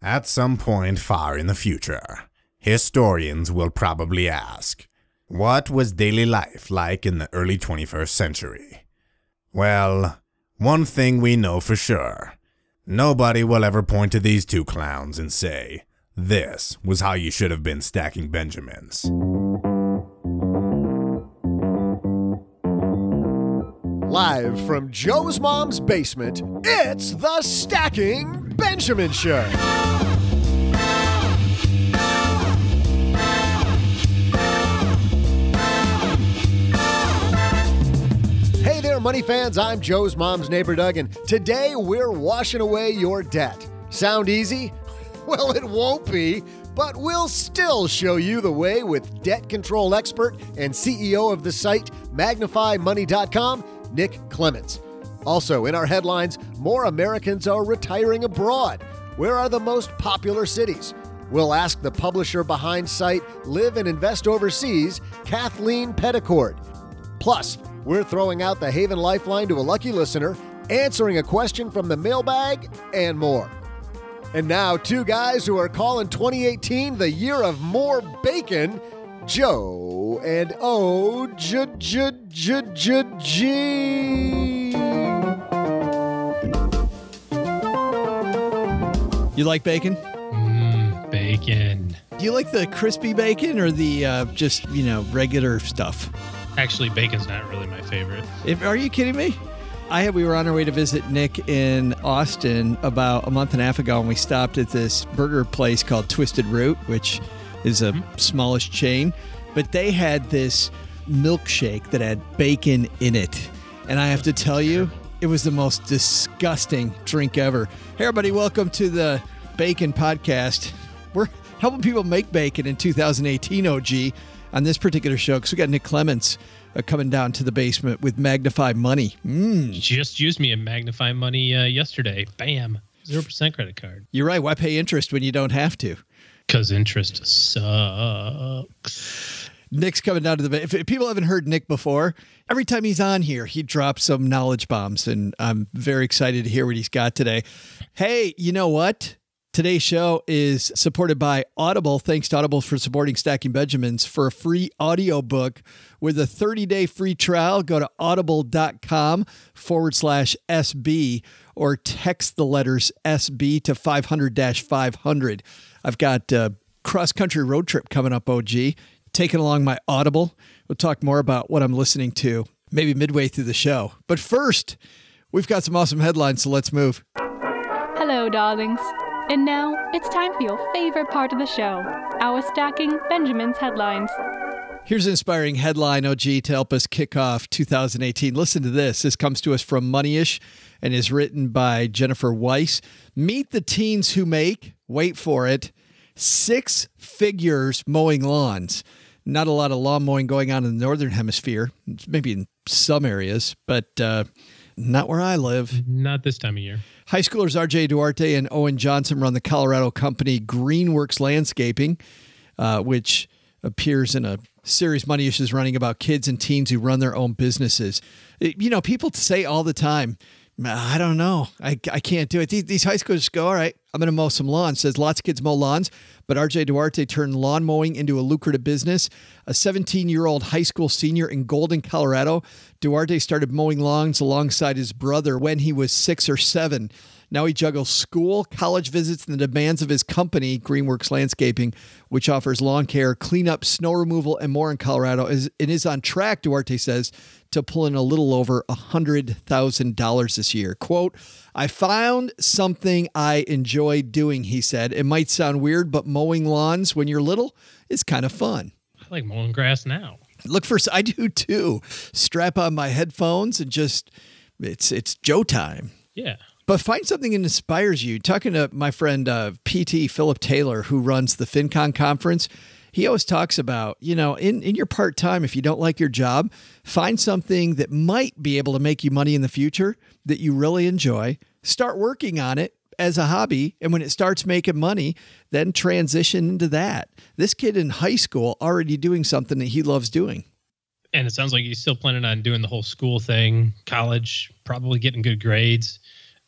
At some point far in the future, historians will probably ask, what was daily life like in the early 21st century? Well, one thing we know for sure. Nobody will ever point to these two clowns and say, this was how you should have been stacking Benjamins. Live from Joe's mom's basement, it's the Stacking Benjamin Show. Hey there, money fans. I'm Joe's mom's neighbor, Doug, and today we're washing away your debt. Sound easy? Well, it won't be, but we'll still show you the way with debt control expert and CEO of the site MagnifyMoney.com, Nick Clements. Also, in our headlines, more Americans are retiring abroad. Where are the most popular cities? We'll ask the publisher behind site Live and Invest Overseas, Kathleen Petticord. Plus, we're throwing out the Haven Lifeline to a lucky listener, answering a question from the mailbag, and more. And now, two guys who are calling 2018 the year of more bacon, Joe and O-G. You like bacon? Bacon. Do you like the crispy bacon or the just, regular stuff? Actually, bacon's not really my favorite. Are you kidding me? We were on our way to visit Nick in Austin about a month and a half ago, and we stopped at this burger place called Twisted Root, which is a smallish chain. But they had this milkshake that had bacon in it. And I have to tell you, it was the most disgusting drink ever. Hey, everybody, welcome to the Bacon Podcast. We're helping people make bacon in 2018, OG, on this particular show, because we got Nick Clements coming down to the basement with Magnify Money. Just used me a Magnify Money yesterday. Bam. 0% credit card. You're right. Why pay interest when you don't have to? Because interest sucks. Nick's coming down to the... If people haven't heard Nick before, every time he's on here, he drops some knowledge bombs, and I'm very excited to hear what he's got today. Hey, you know what? Today's show is supported by Audible. Thanks to Audible for supporting Stacking Benjamins. For a free audiobook with a 30-day free trial, go to audible.com/SB or text the letters SB to 500-500. I've got a cross-country road trip coming up, OG. Taking along my Audible. We'll talk more about what I'm listening to maybe midway through the show. But first, we've got some awesome headlines, so let's move. Hello, darlings. And now, it's time for your favorite part of the show, our Stacking Benjamin's headlines. Here's an inspiring headline, OG, to help us kick off 2018. Listen to this. This comes to us from Moneyish and is written by Jennifer Weiss. Meet the teens who make, wait for it, 6 figures mowing lawns. Not a lot of lawn mowing going on in the Northern Hemisphere, maybe in some areas, but not where I live. Not this time of year. High schoolers RJ Duarte and Owen Johnson run the Colorado company Greenworks Landscaping, which appears in a series Moneyish is running about kids and teens who run their own businesses. People say all the time, I don't know. I can't do it. These high schoolers go, all right, I'm going to mow some lawns. Says lots of kids mow lawns, but RJ Duarte turned lawn mowing into a lucrative business. A 17-year-old high school senior in Golden, Colorado, Duarte started mowing lawns alongside his brother when he was 6 or 7. Now he juggles school, college visits, and the demands of his company, Greenworks Landscaping, which offers lawn care, cleanup, snow removal, and more in Colorado. It is on track, Duarte says, to pull in a little over $100,000 this year. Quote, I found something I enjoy doing, he said. It might sound weird, but mowing lawns when you're little is kind of fun. I like mowing grass now. I do too. Strap on my headphones and just, it's Joe time. Yeah. But find something that inspires you. Talking to my friend PT Philip Taylor, who runs the FinCon conference, he always talks about, in your part-time, if you don't like your job, find something that might be able to make you money in the future that you really enjoy. Start working on it as a hobby. And when it starts making money, then transition into that. This kid in high school already doing something that he loves doing. And it sounds like he's still planning on doing the whole school thing, college, probably getting good grades.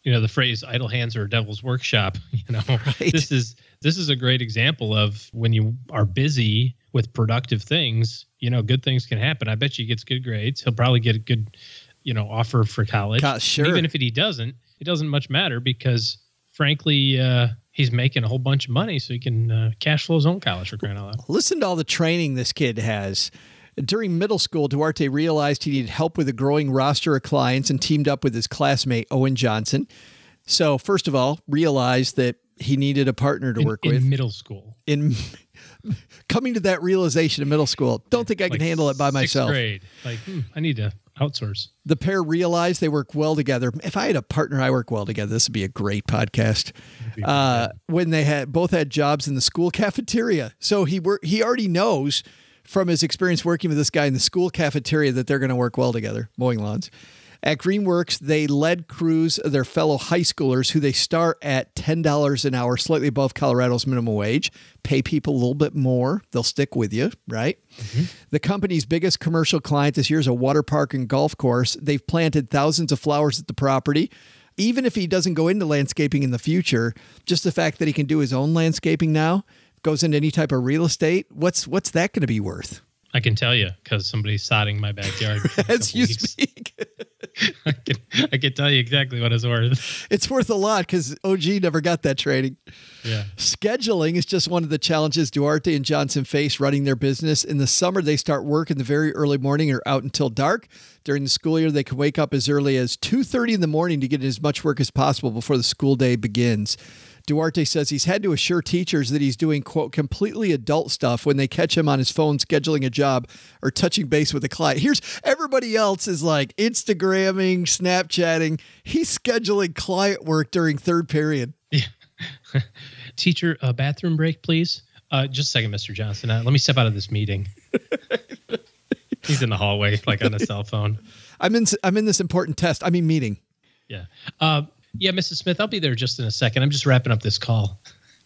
the phrase idle hands are a devil's workshop. Right. This is a great example of when you are busy with productive things, good things can happen. I bet you he gets good grades. He'll probably get a good, offer for college. Sure. And even if he doesn't, it doesn't much matter because frankly, he's making a whole bunch of money so he can cash flow his own college, for crying out loud. Listen to all the training this kid has. During middle school, Duarte realized he needed help with a growing roster of clients and teamed up with his classmate, Owen Johnson. So first of all, realized that he needed a partner to work with. In middle school. Coming to that realization in middle school, don't think I can handle it by myself. 6th grade. I need to outsource. The pair realized they work well together. If I had a partner I work well together, this would be a great podcast. When they both had jobs in the school cafeteria. So he already knows from his experience working with this guy in the school cafeteria that they're going to work well together, mowing lawns. At Greenworks, they led crews of their fellow high schoolers who they start at $10 an hour, slightly above Colorado's minimum wage. Pay people a little bit more. They'll stick with you, right? Mm-hmm. The company's biggest commercial client this year is a water park and golf course. They've planted thousands of flowers at the property. Even if he doesn't go into landscaping in the future, just the fact that he can do his own landscaping now, goes into any type of real estate, what's that going to be worth? I can tell you because somebody's sodding my backyard. As you speak. I can tell you exactly what it's worth. It's worth a lot because OG never got that training. Yeah. Scheduling is just one of the challenges Duarte and Johnson face running their business. In the summer, they start work in the very early morning or out until dark. During the school year, they can wake up as early as 2:30 in the morning to get in as much work as possible before the school day begins. Duarte says he's had to assure teachers that he's doing, quote, completely adult stuff when they catch him on his phone scheduling a job or touching base with a client. Here's everybody else is like Instagramming, Snapchatting. He's scheduling client work during third period. Yeah. Teacher, a bathroom break, please. Just a second, Mr. Johnson. Let me step out of this meeting. He's in the hallway, like on a cell phone. I'm in this important test. Meeting. Yeah. Yeah, Mrs. Smith, I'll be there just in a second. I'm just wrapping up this call.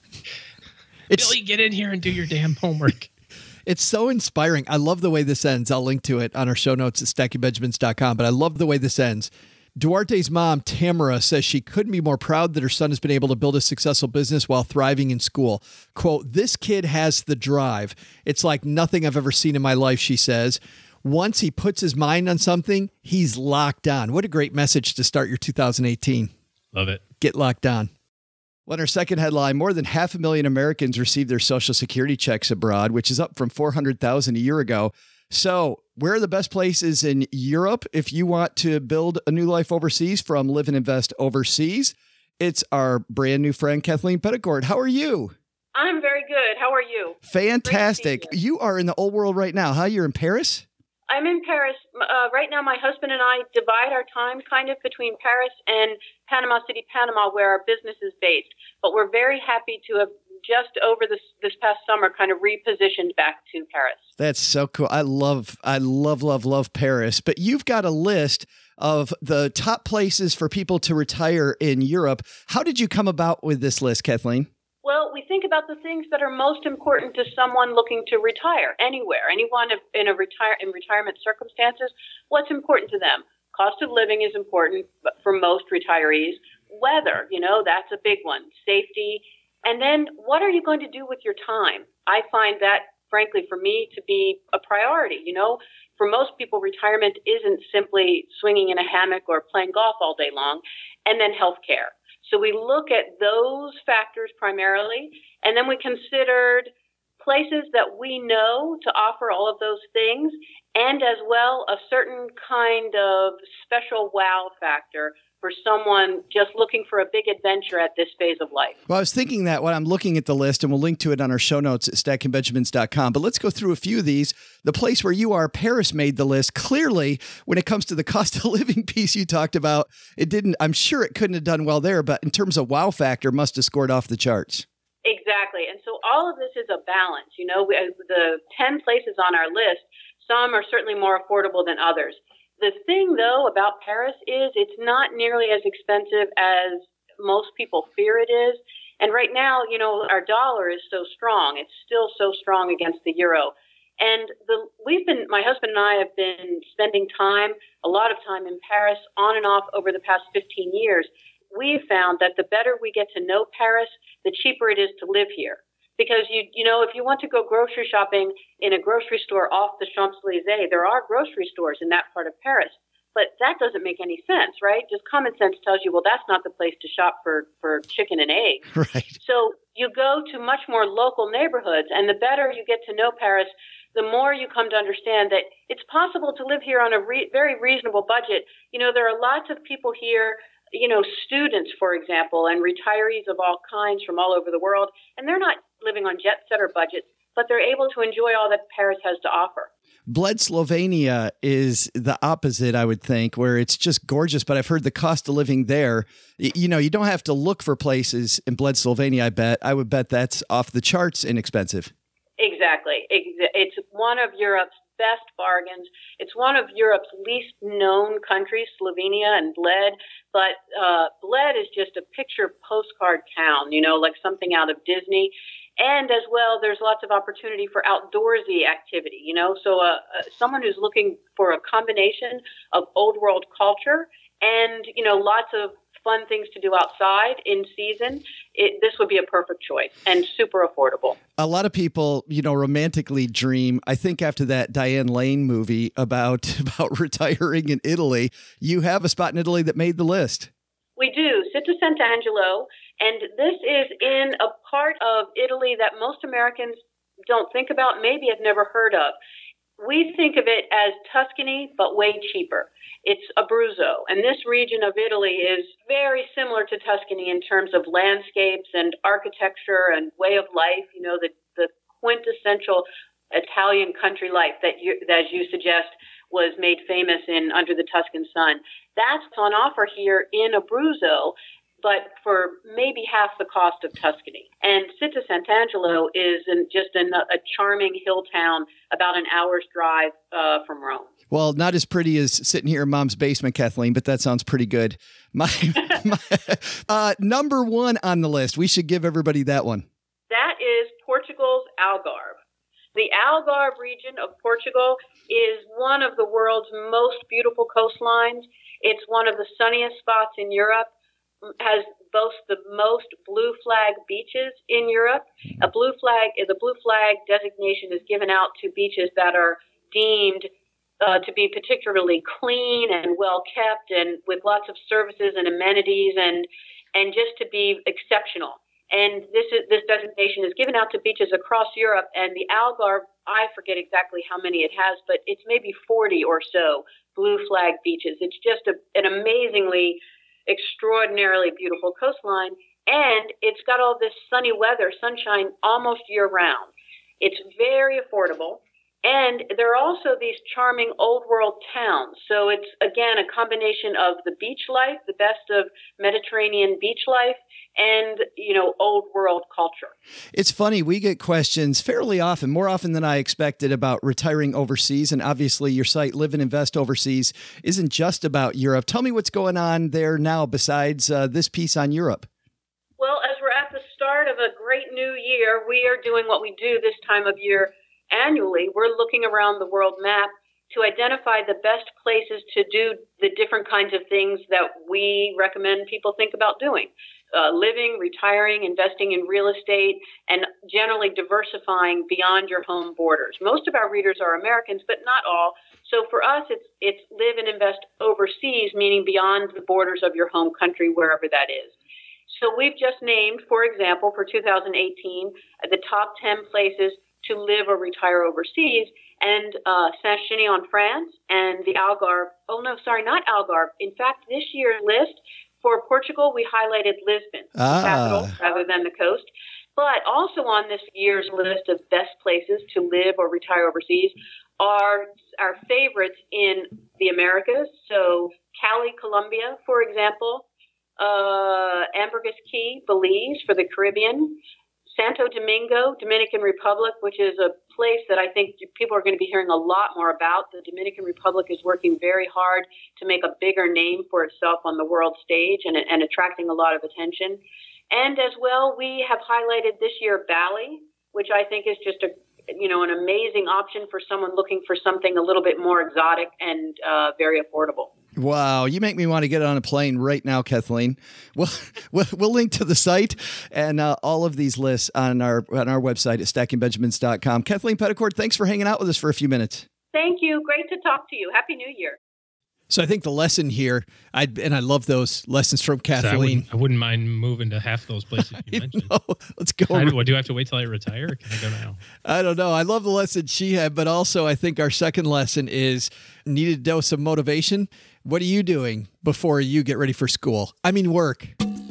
Billy, get in here and do your damn homework. It's so inspiring. I love the way this ends. I'll link to it on our show notes at stackingbenjamins.com, but I love the way this ends. Duarte's mom, Tamara, says she couldn't be more proud that her son has been able to build a successful business while thriving in school. Quote, this kid has the drive. It's like nothing I've ever seen in my life, she says. Once he puts his mind on something, he's locked on. What a great message to start your 2018. Love it. Get locked on. Well, in our second headline, more than 500,000 Americans received their Social Security checks abroad, which is up from 400,000 a year ago. So where are the best places in Europe if you want to build a new life overseas from Live and Invest Overseas? It's our brand new friend, Kathleen Petticourt. How are you? I'm very good. How are you? Fantastic. You are in the old world right now, huh? You're in Paris? I'm in Paris. Right now, my husband and I divide our time kind of between Paris and Panama City, Panama, where our business is based. But we're very happy to have just over this past summer kind of repositioned back to Paris. That's so cool. I love Paris. But you've got a list of the top places for people to retire in Europe. How did you come about with this list, Kathleen? Well, we think about the things that are most important to someone looking to retire anywhere, anyone in retirement circumstances. What's important to them? Cost of living is important for most retirees. Weather, that's a big one. Safety. And then what are you going to do with your time? I find that, frankly, for me to be a priority. For most people, retirement isn't simply swinging in a hammock or playing golf all day long. And then healthcare. So we look at those factors primarily, and then we considered places that we know to offer all of those things, and as well a certain kind of special wow factor for someone just looking for a big adventure at this phase of life. Well, I was thinking that when I'm looking at the list, and we'll link to it on our show notes at stackingbenjamins.com, but let's go through a few of these. The place where you are, Paris, made the list. Clearly, when it comes to the cost of living piece you talked about, I'm sure it couldn't have done well there, but in terms of wow factor, must have scored off the charts. Exactly. And so all of this is a balance. The 10 places on our list, some are certainly more affordable than others. The thing, though, about Paris is it's not nearly as expensive as most people fear it is. And right now, our dollar is so strong. It's still so strong against the euro. And my husband and I have been spending a lot of time in Paris on and off over the past 15 years. we found that the better we get to know Paris, the cheaper it is to live here. Because, you know, if you want to go grocery shopping in a grocery store off the Champs-Élysées, there are grocery stores in that part of Paris. But that doesn't make any sense, right? Just common sense tells you, well, that's not the place to shop for chicken and eggs. Right. So you go to much more local neighborhoods, and the better you get to know Paris, the more you come to understand that it's possible to live here on a very reasonable budget. You know, there are lots of people here, you know, students, for example, and retirees of all kinds from all over the world, and they're not living on jet-setter budgets, but they're able to enjoy all that Paris has to offer. Bled, Slovenia is the opposite, I would think, where it's just gorgeous, but I've heard the cost of living there, you know, you don't have to look for places in Bled, Slovenia, I bet. I would bet that's off the charts inexpensive. Exactly. It's one of Europe's best bargains. It's one of Europe's least known countries, Slovenia and Bled. But Bled is just a picture postcard town, you know, like something out of Disney. And as well, there's lots of opportunity for outdoorsy activity, you know. So someone who's looking for a combination of old world culture and, you know, lots of fun things to do outside in season, this would be a perfect choice and super affordable. A lot of people, you know, romantically dream, I think after that Diane Lane movie about retiring in Italy, you have a spot in Italy that made the list. We do, Città Sant'Angelo, and this is in a part of Italy that most Americans don't think about, maybe have never heard of. We think of it as Tuscany, but way cheaper. It's Abruzzo, and this region of Italy is very similar to Tuscany in terms of landscapes and architecture and way of life, you know, the quintessential Italian country life that, as you suggest, was made famous in Under the Tuscan Sun. That's on offer here in Abruzzo, but for maybe half the cost of Tuscany. And Città Sant'Angelo is just a charming hill town about an hour's drive from Rome. Well, not as pretty as sitting here in Mom's basement, Kathleen, but that sounds pretty good. My number one on the list, we should give everybody that one. That is Portugal's Algarve. The Algarve region of Portugal is one of the world's most beautiful coastlines. It's one of the sunniest spots in Europe, boasts the most blue flag beaches in Europe. The blue flag designation is given out to beaches that are deemed to be particularly clean and well kept and with lots of services and amenities and just to be exceptional. And this designation is given out to beaches across Europe, and the Algarve, I forget exactly how many it has, but it's maybe 40 or so blue flag beaches. It's just an amazingly, extraordinarily beautiful coastline, and it's got all this sunny weather, sunshine almost year round. It's very affordable. And there are also these charming old world towns. So it's, again, a combination of the beach life, the best of Mediterranean beach life, and, you know, old world culture. It's funny. We get questions fairly often, more often than I expected, about retiring overseas. And obviously your site, Live and Invest Overseas, isn't just about Europe. Tell me what's going on there now besides this piece on Europe. Well, as we're at the start of a great new year, we are doing what we do this time of year annually. We're looking around the world map to identify the best places to do the different kinds of things that we recommend people think about doing. Living, retiring, investing in real estate, and generally diversifying beyond your home borders. Most of our readers are Americans, but not all. So for us, it's live and invest overseas, meaning beyond the borders of your home country, wherever that is. So we've just named, for example, for 2018, the top 10 places to live or retire overseas, and Saint-Chinian, France, and the Algarve. Oh, no, sorry, not Algarve. In fact, this year's list for Portugal, we highlighted Lisbon, the capital, rather than the coast. But also on this year's list of best places to live or retire overseas are our favorites in the Americas. So Cali, Colombia, for example, Ambergris Caye, Belize for the Caribbean, Santo Domingo, Dominican Republic, which is a place that I think people are going to be hearing a lot more about. The Dominican Republic is working very hard to make a bigger name for itself on the world stage and attracting a lot of attention. And as well, we have highlighted this year Bali, which I think is just an amazing option for someone looking for something a little bit more exotic and very affordable. Wow, you make me want to get on a plane right now, Kathleen. We'll link to the site and all of these lists on our website at stackingbenjamins.com. Kathleen Petticord, thanks for hanging out with us for a few minutes. Thank you. Great to talk to you. Happy New Year. So I think the lesson here, I love those lessons from Kathleen. So I wouldn't mind moving to half those places you mentioned. Let's go. Do I have to wait till I retire, or can I go now? I don't know. I love the lesson she had, but also I think our second lesson is need a dose of motivation. What are you doing before you get ready for school? I mean, work.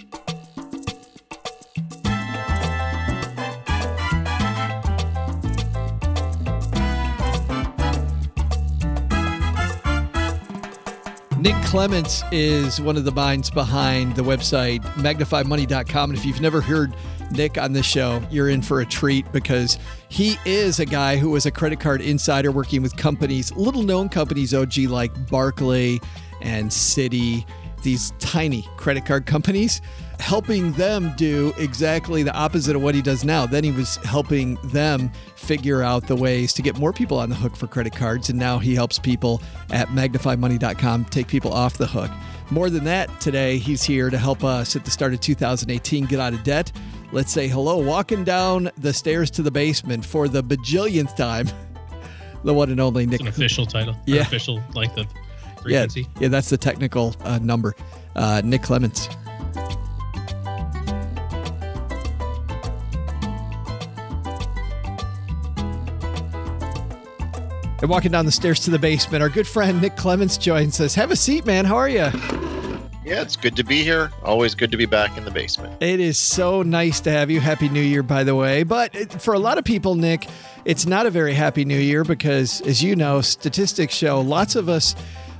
Nick Clements is one of the minds behind the website magnifymoney.com. And if you've never heard Nick on this show, you're in for a treat because he is a guy who was a credit card insider working with companies, little known companies, OG, like Barclay and Citi, these tiny credit card companies, helping them do exactly the opposite of what he does now. Then he was helping them figure out the ways to get more people on the hook for credit cards. And now he helps people at magnifymoney.com take people off the hook. More than that, today he's here to help us at the start of 2018 get out of debt. Let's say hello, walking down the stairs to the basement for the bajillionth time, the one and only Nick. It's an official title. Yeah. Official length of frequency. Yeah, that's the technical number. Nick Clements. And walking down the stairs to the basement, our good friend Nick Clements joins us. Have a seat, man. How are you? Yeah, it's good to be here. Always good to be back in the basement. It is so nice to have you. Happy New Year, by the way. But for a lot of people, Nick, it's not a very happy New Year because, as you know, statistics show lots of us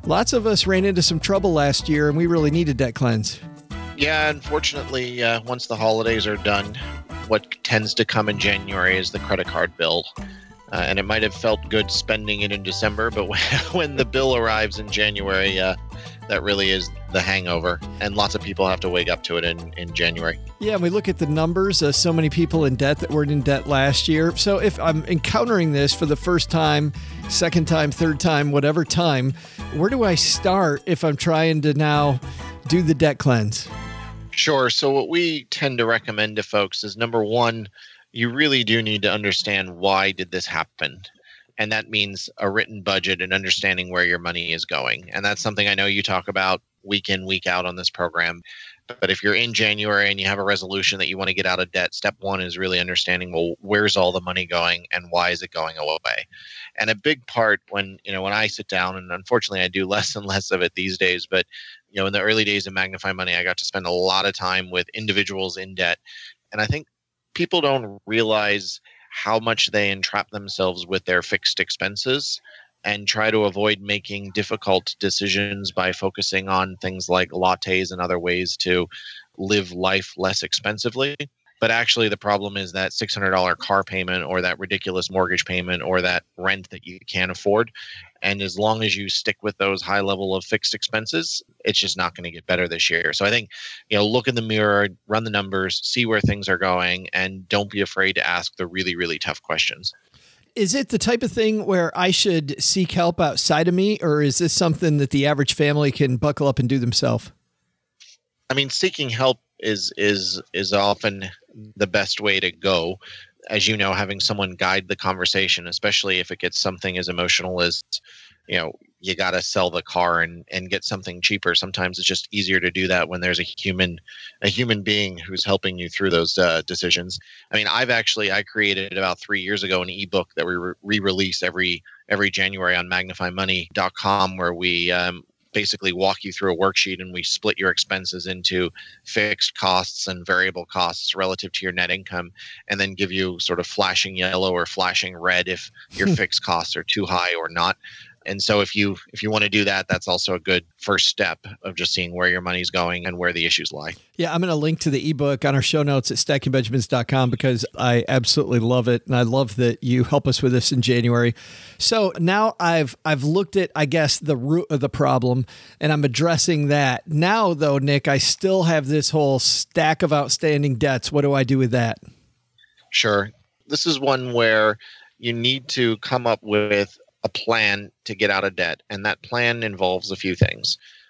ran into some trouble last year, and we really needed that cleanse. Yeah, unfortunately, once the holidays are done, what tends to come in January is the credit card bill. And it might have felt good spending it in December, but when the bill arrives in January, that really is the hangover. And lots of people have to wake up to it in January. Yeah, and we look at the numbers, so many people in debt that weren't in debt last year. So if I'm encountering this for the first time, second time, third time, whatever time, where do I start if I'm trying to now do the debt cleanse? Sure. So what we tend to recommend to folks is, number one, you really do need to understand why did this happen. And that means a written budget and understanding where your money is going. And that's something I know you talk about week in, week out on this program. But if you're in January and you have a resolution that you want to get out of debt, step one is really understanding, well, where's all the money going and why is it going away? And a big part when I sit down, and unfortunately I do less and less of it these days, but in the early days of Magnify Money, I got to spend a lot of time with individuals in debt. And I think people don't realize how much they entrap themselves with their fixed expenses and try to avoid making difficult decisions by focusing on things like lattes and other ways to live life less expensively. But actually, the problem is that $600 car payment or that ridiculous mortgage payment or that rent that you can't afford. And as long as you stick with those high level of fixed expenses, it's just not going to get better this year. So I think, look in the mirror, run the numbers, see where things are going, and don't be afraid to ask the really, really tough questions. Is it the type of thing where I should seek help outside of me, or is this something that the average family can buckle up and do themselves? I mean, seeking help is often the best way to go. As you know, having someone guide the conversation, especially if it gets something as emotional as, you got to sell the car and get something cheaper. Sometimes it's just easier to do that when there's a human being who's helping you through those decisions. I mean, I created about 3 years ago an ebook that we re-release every January on magnifymoney.com, where we basically walk you through a worksheet and we split your expenses into fixed costs and variable costs relative to your net income, and then give you sort of flashing yellow or flashing red if your fixed costs are too high or not. And so if you want to do that, that's also a good first step of just seeing where your money's going and where the issues lie. Yeah, I'm going to link to the ebook on our show notes at stackingbenjamins.com because I absolutely love it. And I love that you help us with this in January. So now I've looked at, I guess, the root of the problem, and I'm addressing that. Now, though, Nick, I still have this whole stack of outstanding debts. What do I do with that? Sure. This is one where you need to come up with a plan to get out of debt. And that plan involves a few things.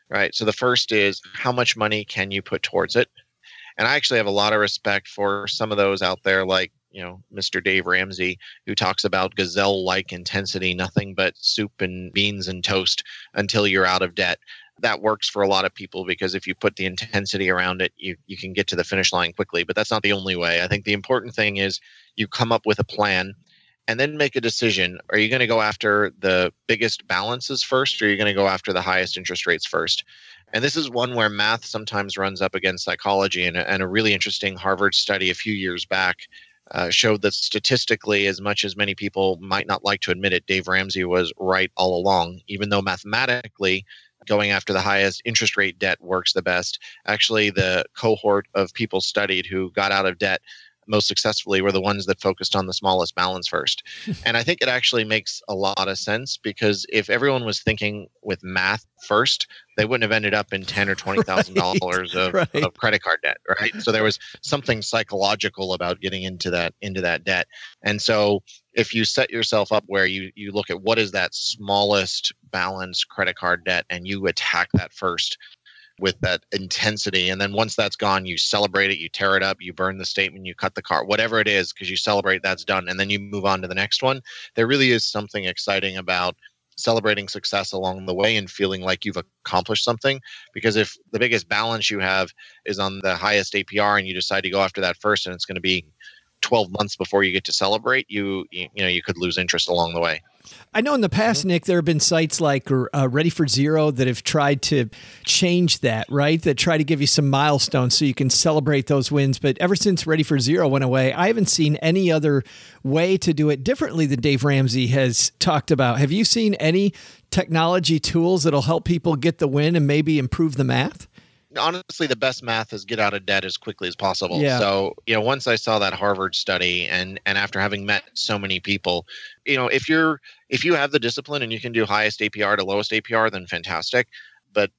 right? So the first is how much money can you put towards it? And I actually have a lot of respect for some of those out there, like, Mr. Dave Ramsey, who talks about gazelle-like intensity, nothing but soup and beans and toast until you're out of debt. That works for a lot of people because if you put the intensity around it, you can get to the finish line quickly. But that's not the only way. I think the important thing is you come up with a plan and then make a decision. Are you going to go after the biggest balances first, or are you going to go after the highest interest rates first? And this is one where math sometimes runs up against psychology. And a really interesting Harvard study a few years back showed that statistically, as much as many people might not like to admit it, Dave Ramsey was right all along. Even though mathematically going after the highest interest rate debt works the best, actually the cohort of people studied who got out of debt most successfully were the ones that focused on the smallest balance first. And I think it actually makes a lot of sense, because if everyone was thinking with math first, they wouldn't have ended up in $10,000 or $20,000 of credit card debt, right? So there was something psychological about getting into that debt. And so if you set yourself up where you look at what is that smallest balance credit card debt and you attack that first with that intensity, and then once that's gone, you celebrate it, you tear it up, you burn the statement, you cut the card, whatever it is, because you celebrate that's done, and then you move on to the next one. There really is something exciting about celebrating success along the way and feeling like you've accomplished something. Because if the biggest balance you have is on the highest APR and you decide to go after that first, and it's going to be 12 months before you get to celebrate, you could lose interest along the way. I know in the past, Nick, there have been sites like Ready for Zero that have tried to change that, right? That try to give you some milestones so you can celebrate those wins. But ever since Ready for Zero went away, I haven't seen any other way to do it differently than Dave Ramsey has talked about. Have you seen any technology tools that'll help people get the win and maybe improve the math? Honestly, the best math is get out of debt as quickly as possible. Yeah. So, once I saw that Harvard study and after having met so many people, if you have the discipline and you can do highest APR to lowest APR, then fantastic. But,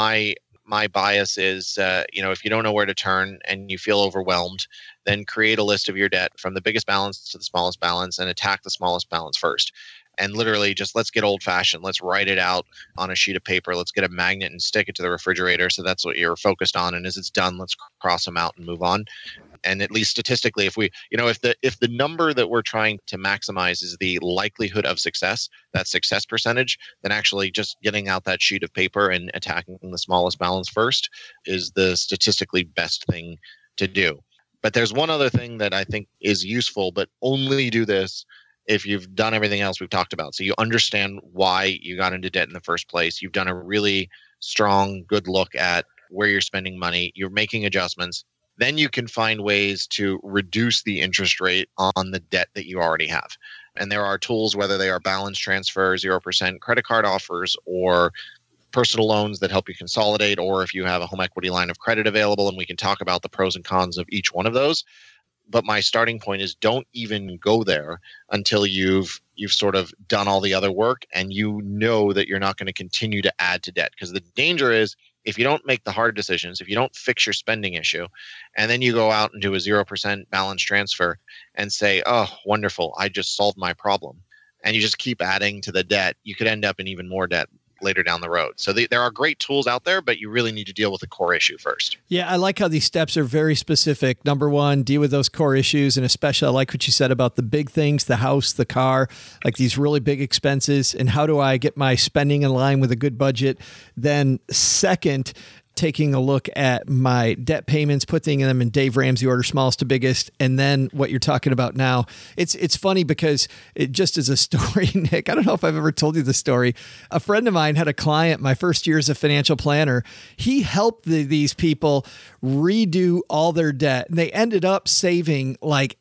my bias is, if you don't know where to turn and you feel overwhelmed, then create a list of your debt from the biggest balance to the smallest balance and attack the smallest balance first. And literally just let's get old fashioned. Let's write it out on a sheet of paper. Let's get a magnet and stick it to the refrigerator. So that's what you're focused on. And as it's done, let's cross them out and move on. And at least statistically, if the number that we're trying to maximize is the likelihood of success, that success percentage, then actually just getting out that sheet of paper and attacking the smallest balance first is the statistically best thing to do. But there's one other thing that I think is useful, but only do this if you've done everything else we've talked about. So you understand why you got into debt in the first place. You've done a really strong, good look at where you're spending money. You're making adjustments. Then you can find ways to reduce the interest rate on the debt that you already have. And there are tools, whether they are balance transfer, 0% credit card offers, or personal loans that help you consolidate, or if you have a home equity line of credit available, and we can talk about the pros and cons of each one of those. But my starting point is don't even go there until you've sort of done all the other work and you know that you're not going to continue to add to debt. Because the danger is if you don't make the hard decisions, if you don't fix your spending issue, and then you go out and do a 0% balance transfer and say, oh, wonderful, I just solved my problem, and you just keep adding to the debt, you could end up in even more debt later down the road. So there are great tools out there, but you really need to deal with the core issue first. Yeah, I like how these steps are very specific. Number one, deal with those core issues. And especially I like what you said about the big things, the house, the car, like these really big expenses. And how do I get my spending in line with a good budget? Then second, taking a look at my debt payments, putting them in Dave Ramsey order, smallest to biggest, and then what you're talking about now. It's funny because it just as a story, Nick, I don't know if I've ever told you the story. A friend of mine had a client, my first year as a financial planner. He helped these people redo all their debt, and they ended up saving like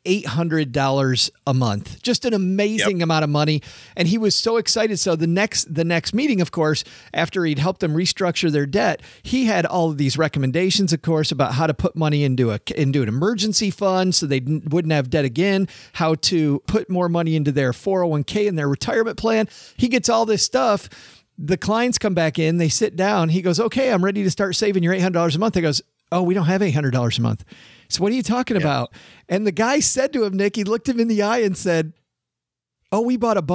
$800 a month. Just an amazing amount of money. And he was so excited. So the next meeting, of course, after he'd helped them restructure their debt, he had all of these recommendations, of course, about how to put money into an emergency fund so they wouldn't have debt again, how to put more money into their 401k and their retirement plan. He gets all this stuff. The clients come back in, they sit down. He goes, okay, I'm ready to start saving your $800 a month. He goes, oh, we don't have $800 a month. So what are you talking about? And the guy said to him, Nick, he looked him in the eye and said, oh, we bought a boat.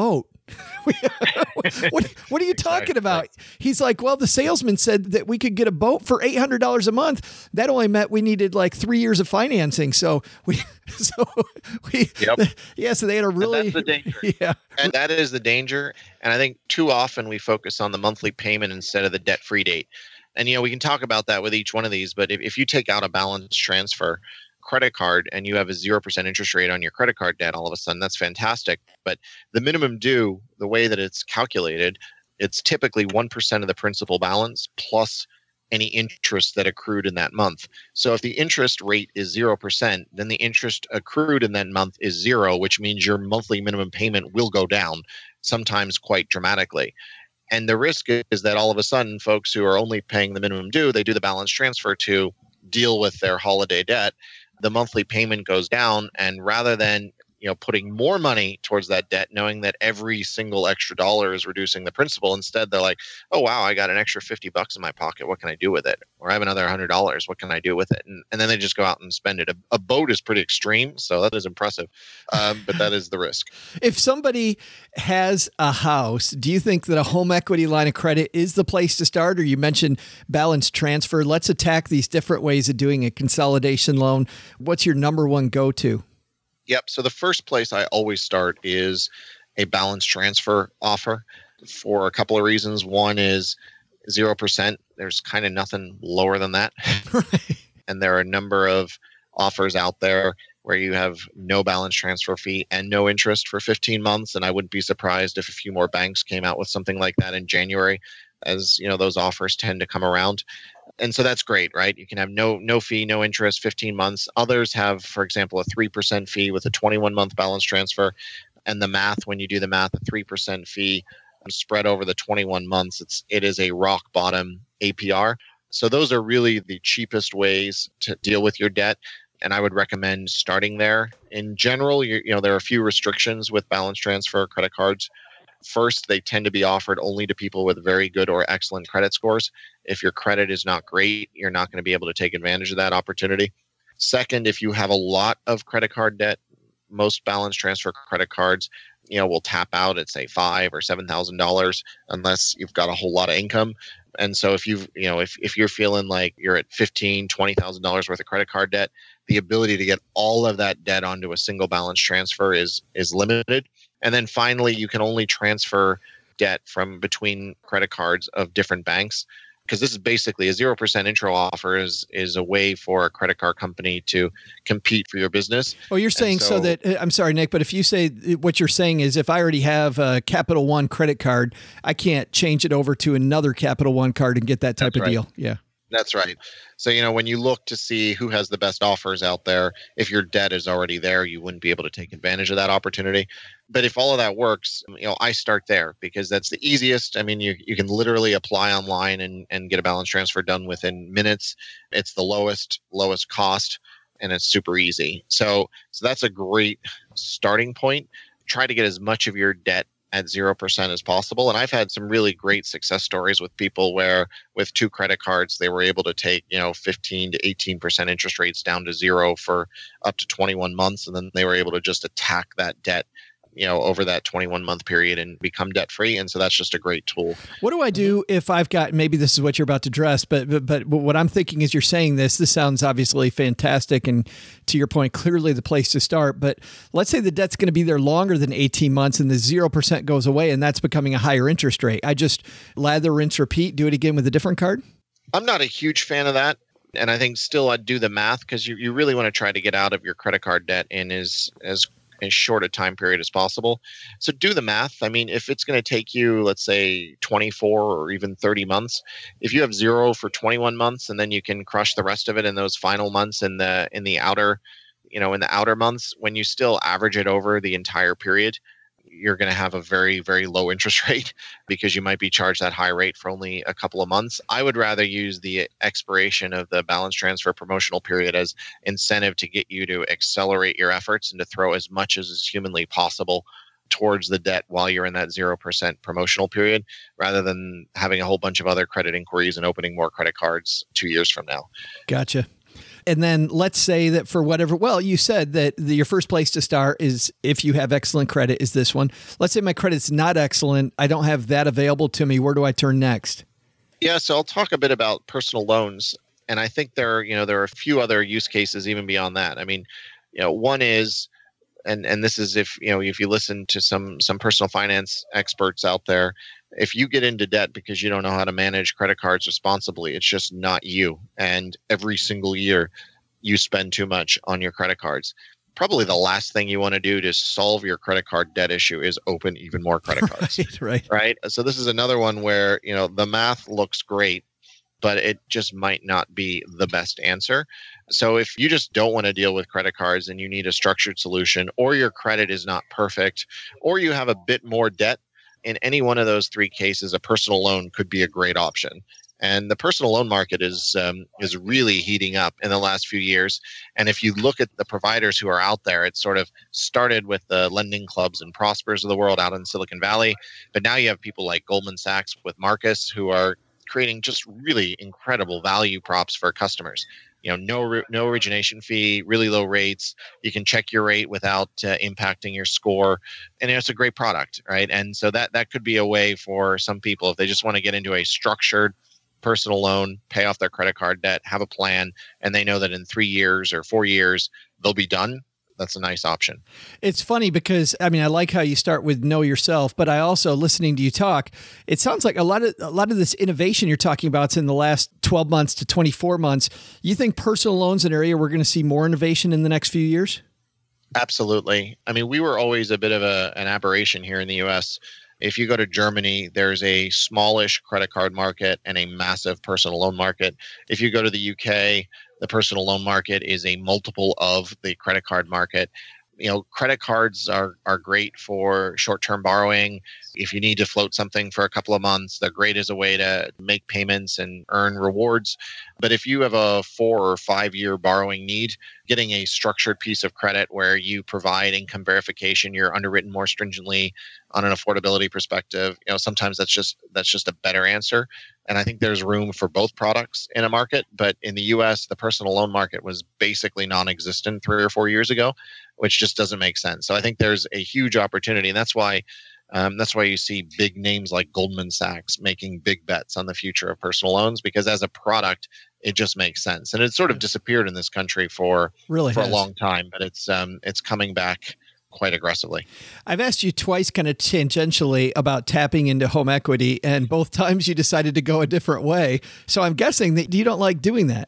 What are you talking about? He's like, well, the salesman said that we could get a boat for $800 a month. That only meant we needed like 3 years of financing. So so they had a really, and that's the danger. Yeah. And that is the danger. And I think too often we focus on the monthly payment instead of the debt-free date. And, we can talk about that with each one of these, but if you take out a balance transfer credit card and you have a 0% interest rate on your credit card debt, all of a sudden that's fantastic. But the minimum due, the way that it's calculated, it's typically 1% of the principal balance plus any interest that accrued in that month. So if the interest rate is 0%, then the interest accrued in that month is 0, which means your monthly minimum payment will go down, sometimes quite dramatically. And the risk is that all of a sudden folks who are only paying the minimum due, they do the balance transfer to deal with their holiday debt. The monthly payment goes down, and rather than putting more money towards that debt, knowing that every single extra dollar is reducing the principal, instead they're like, oh wow, I got an extra $50 in my pocket, what can I do with it? Or I have another $100, what can I do with it? And then they just go out and spend it. A boat is pretty extreme, so that is impressive, but that is the risk. If somebody has a house, do you think that a home equity line of credit is the place to start? Or you mentioned balance transfer. Let's attack these different ways of doing a consolidation loan. What's your number one go-to? Yep. So the first place I always start is a balance transfer offer for a couple of reasons. One is 0%. There's kind of nothing lower than that. And there are a number of offers out there where you have no balance transfer fee and no interest for 15 months. And I wouldn't be surprised if a few more banks came out with something like that in January, as those offers tend to come around. And so that's great, right? You can have no fee, no interest, 15 months. Others have, for example, a 3% fee with a 21-month balance transfer. And the math, when you do the math, a 3% fee spread over the 21 months, it is a rock bottom APR. So those are really the cheapest ways to deal with your debt. And I would recommend starting there. In general, there are a few restrictions with balance transfer credit cards. First, they tend to be offered only to people with very good or excellent credit scores. If your credit is not great, you're not going to be able to take advantage of that opportunity. Second, if you have a lot of credit card debt, most balance transfer credit cards, will tap out at say $5,000 or $7,000 unless you've got a whole lot of income. And so if if you're feeling like you're at $15,000, $20,000 worth of credit card debt, the ability to get all of that debt onto a single balance transfer is limited. And then finally, you can only transfer debt from between credit cards of different banks, because this is basically a 0% intro offer is a way for a credit card company to compete for your business. Oh, you're saying so that, I'm sorry, Nick, but if you say what you're saying is if I already have a Capital One credit card, I can't change it over to another Capital One card and get that type of deal. Yeah. That's right. So, when you look to see who has the best offers out there, if your debt is already there, you wouldn't be able to take advantage of that opportunity. But if all of that works, I start there because that's the easiest. I mean, you can literally apply online and get a balance transfer done within minutes. It's the lowest cost, and it's super easy. So that's a great starting point. Try to get as much of your debt at 0% as possible. And I've had some really great success stories with people where with 2 credit cards, they were able to take, 15 to 18% interest rates down to 0 for up to 21 months. And then they were able to just attack that debt, over that 21-month period and become debt free. And so that's just a great tool. What do I do if I've got, maybe this is what you're about to address, but what I'm thinking is you're saying this sounds obviously fantastic. And to your point, clearly the place to start. But let's say the debt's going to be there longer than 18 months and the 0% goes away and that's becoming a higher interest rate. I just lather, rinse, repeat, do it again with a different card? I'm not a huge fan of that. And I think still I'd do the math because you really want to try to get out of your credit card debt in as short a time period as possible. So do the math. I mean, if it's going to take you, let's say 24 or even 30 months, if you have 0 for 21 months and then you can crush the rest of it in those final months in the outer months, when you still average it over the entire period, you're going to have a very, very low interest rate because you might be charged that high rate for only a couple of months. I would rather use the expiration of the balance transfer promotional period as incentive to get you to accelerate your efforts and to throw as much as is humanly possible towards the debt while you're in that 0% promotional period, rather than having a whole bunch of other credit inquiries and opening more credit cards 2 years from now. Gotcha. And then let's say that for whatever, well, you said that your first place to start is if you have excellent credit is this one. Let's say my credit's not excellent. I don't have that available to me. Where do I turn next? Yeah, so I'll talk a bit about personal loans. And I think there are a few other use cases even beyond that. I mean, one is, and this is if you listen to some personal finance experts out there, if you get into debt because you don't know how to manage credit cards responsibly, it's just not you. And every single year you spend too much on your credit cards. Probably the last thing you want to do to solve your credit card debt issue is open even more credit cards. Right. So this is another one where, the math looks great, but it just might not be the best answer. So if you just don't want to deal with credit cards and you need a structured solution, or your credit is not perfect, or you have a bit more debt, in any one of those three cases, a personal loan could be a great option. And the personal loan market is really heating up in the last few years. And if you look at the providers who are out there, it sort of started with the lending clubs and Prospers of the world out in Silicon Valley. But now you have people like Goldman Sachs with Marcus who are creating just really incredible value props for customers. No origination fee, really low rates. You can check your rate without impacting your score, and it's a great product, right? And so that could be a way for some people if they just want to get into a structured personal loan, pay off their credit card debt, have a plan, and they know that in 3 years or 4 years they'll be done. That's a nice option. It's funny because, I like how you start with know yourself, but I also, listening to you talk, it sounds like a lot of this innovation you're talking about is in the last 12 months to 24 months. You think personal loans an area we're going to see more innovation in the next few years? Absolutely. We were always a bit of an aberration here in the U.S. If you go to Germany, there's a smallish credit card market and a massive personal loan market. If you go to the UK, the personal loan market is a multiple of the credit card market. Credit cards are great for short-term borrowing. If you need to float something for a couple of months, they're great as a way to make payments and earn rewards. But if you have a 4 or 5 year borrowing need, getting a structured piece of credit where you provide income verification, you're underwritten more stringently on an affordability perspective, sometimes that's just a better answer. And I think there's room for both products in a market. But in the US, the personal loan market was basically non-existent 3 or 4 years ago, which just doesn't make sense. So I think there's a huge opportunity. And that's why you see big names like Goldman Sachs making big bets on the future of personal loans, because as a product, it just makes sense. And it sort of disappeared in this country for a long time, but it's coming back quite aggressively. I've asked you twice kind of tangentially about tapping into home equity, and both times you decided to go a different way. So I'm guessing that you don't like doing that.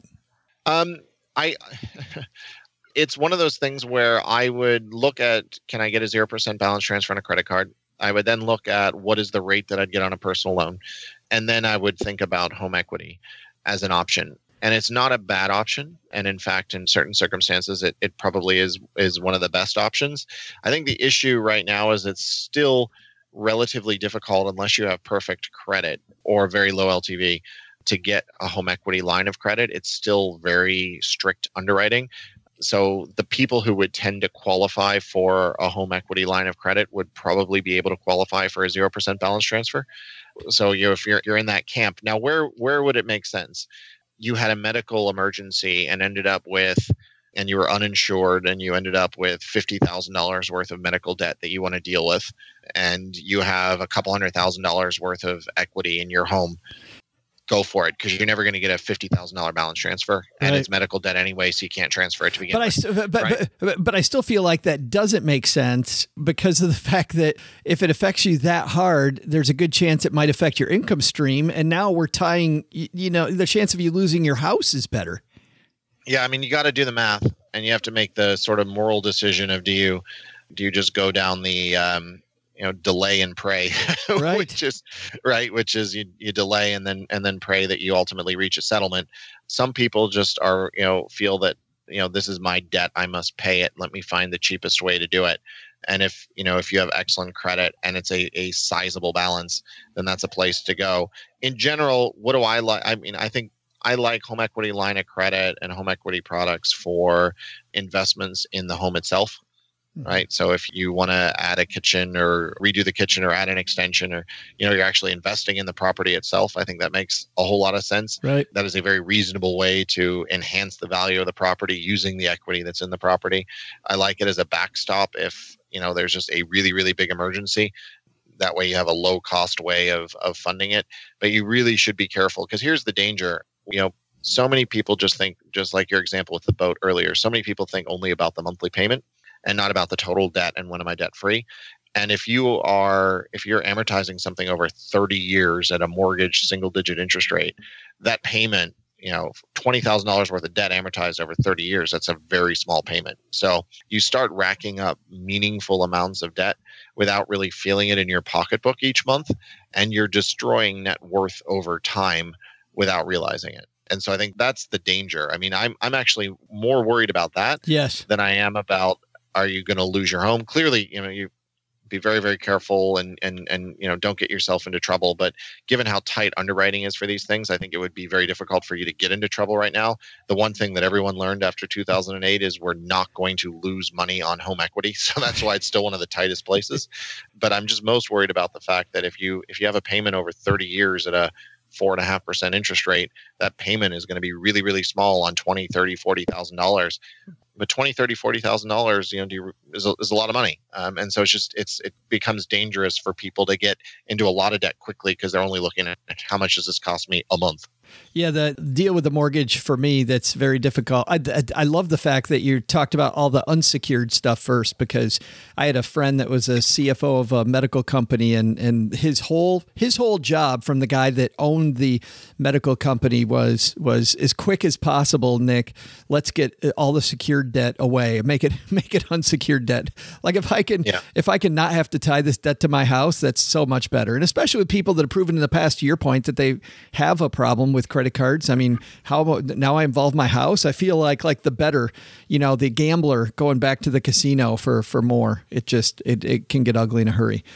It's one of those things where I would look at, can I get a 0% balance transfer on a credit card? I would then look at what is the rate that I'd get on a personal loan. And then I would think about home equity as an option. And it's not a bad option. And in fact, in certain circumstances, it probably is one of the best options. I think the issue right now is it's still relatively difficult, unless you have perfect credit or very low LTV, to get a home equity line of credit. It's still very strict underwriting. So the people who would tend to qualify for a home equity line of credit would probably be able to qualify for a 0% balance transfer. So if you're in that camp. Now, where would it make sense? You had a medical emergency and you were uninsured, and you ended up with $50,000 worth of medical debt that you want to deal with, and you have a couple $100,000 worth of equity in your home. Go for it, because you're never going to get a $50,000 balance transfer, and it's medical debt anyway, so you can't transfer it to begin with. But I still feel like that doesn't make sense, because of the fact that if it affects you that hard, there's a good chance it might affect your income stream. And now we're tying, the chance of you losing your house is better. Yeah, you got to do the math, and you have to make the sort of moral decision of do you just go down the delay and pray, right. which is you delay and then pray that you ultimately reach a settlement. Some people just are, feel that, this is my debt, I must pay it. Let me find the cheapest way to do it. And if you have excellent credit and it's a sizable balance, then that's a place to go. In general, what do I like? I think I like home equity line of credit and home equity products for investments in the home itself. right? So if you want to add a kitchen or redo the kitchen or add an extension, or you're actually investing in the property itself, I think that makes a whole lot of sense. Right. That is a very reasonable way to enhance the value of the property using the equity that's in the property. I like it as a backstop if there's just a really, really big emergency. That way you have a low cost way of funding it. But you really should be careful, because here's the danger. So many people just think, just like your example with the boat earlier, so many people think only about the monthly payment and not about the total debt and when am I debt free. And if you're amortizing something over 30 years at a mortgage single digit interest rate, that payment, $20,000 worth of debt amortized over 30 years, that's a very small payment. So you start racking up meaningful amounts of debt without really feeling it in your pocketbook each month, and you're destroying net worth over time without realizing it. And so I think that's the danger. I mean, I'm actually more worried about that than I am about, are you going to lose your home? Clearly, you be very, very careful and don't get yourself into trouble. But given how tight underwriting is for these things, I think it would be very difficult for you to get into trouble right now. The one thing that everyone learned after 2008 is we're not going to lose money on home equity. So that's why it's still one of the tightest places. But I'm just most worried about the fact that if you have a payment over 30 years at a 4.5% interest rate, that payment is going to be really, really small on $20,000, $30,000, $40,000. But $20,000, $30,000, is a lot of money, and so it becomes dangerous for people to get into a lot of debt quickly because they're only looking at how much does this cost me a month. Yeah, the deal with the mortgage for me, that's very difficult. I love the fact that you talked about all the unsecured stuff first, because I had a friend that was a CFO of a medical company, and his whole job from the guy that owned the medical company was as quick as possible, Nick, let's get all the secured debt away, make it unsecured debt. Like if I can not have to tie this debt to my house, that's so much better. And especially with people that have proven in the past, to your point, that they have a problem with credit cards. I mean, how about now I involve my house? I feel like the better, the gambler going back to the casino for more. It can get ugly in a hurry.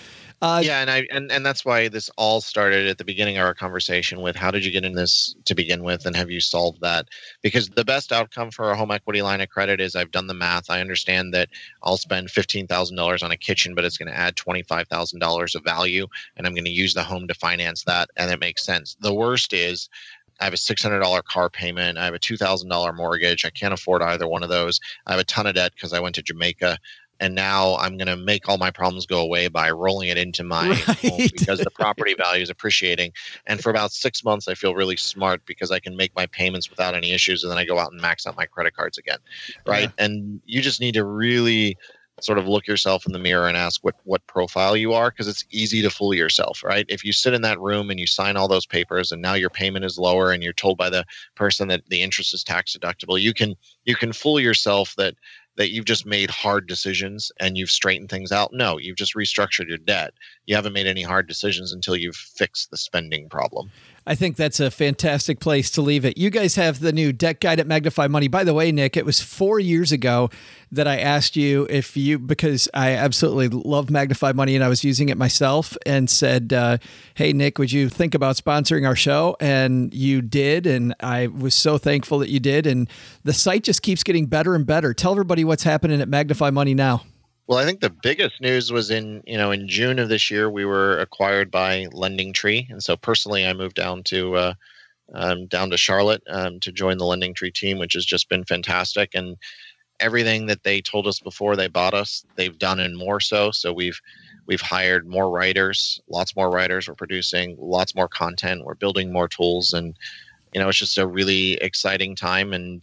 And that's why this all started at the beginning of our conversation with, how did you get in this to begin with, and have you solved that? Because the best outcome for a home equity line of credit is, I've done the math. I understand that I'll spend $15,000 on a kitchen, but it's going to add $25,000 of value, and I'm going to use the home to finance that, and it makes sense. The worst is, I have a $600 car payment. I have a $2,000 mortgage. I can't afford either one of those. I have a ton of debt because I went to Jamaica. And now I'm going to make all my problems go away by rolling it into my home because the property value is appreciating. And for about 6 months, I feel really smart because I can make my payments without any issues. And then I go out and max out my credit cards again. Right. Yeah. And you just need to really sort of look yourself in the mirror and ask what profile you are, because it's easy to fool yourself, right? If you sit in that room and you sign all those papers and now your payment is lower and you're told by the person that the interest is tax deductible, you can fool yourself that you've just made hard decisions and you've straightened things out. No, you've just restructured your debt. You haven't made any hard decisions until you've fixed the spending problem. I think that's a fantastic place to leave it. You guys have the new debt guide at Magnify Money. By the way, Nick, it was 4 years ago that I asked you because I absolutely love Magnify Money and I was using it myself, and said, hey, Nick, would you think about sponsoring our show? And you did. And I was so thankful that you did. And the site just keeps getting better and better. Tell everybody what's happening at Magnify Money now. Well, I think the biggest news was in June of this year, we were acquired by LendingTree. And so personally, I moved down to Charlotte to join the LendingTree team, which has just been fantastic. And everything that they told us before they bought us, they've done and more so. So we've hired more writers, lots more writers. We're producing lots more content. We're building more tools, and it's just a really exciting time, and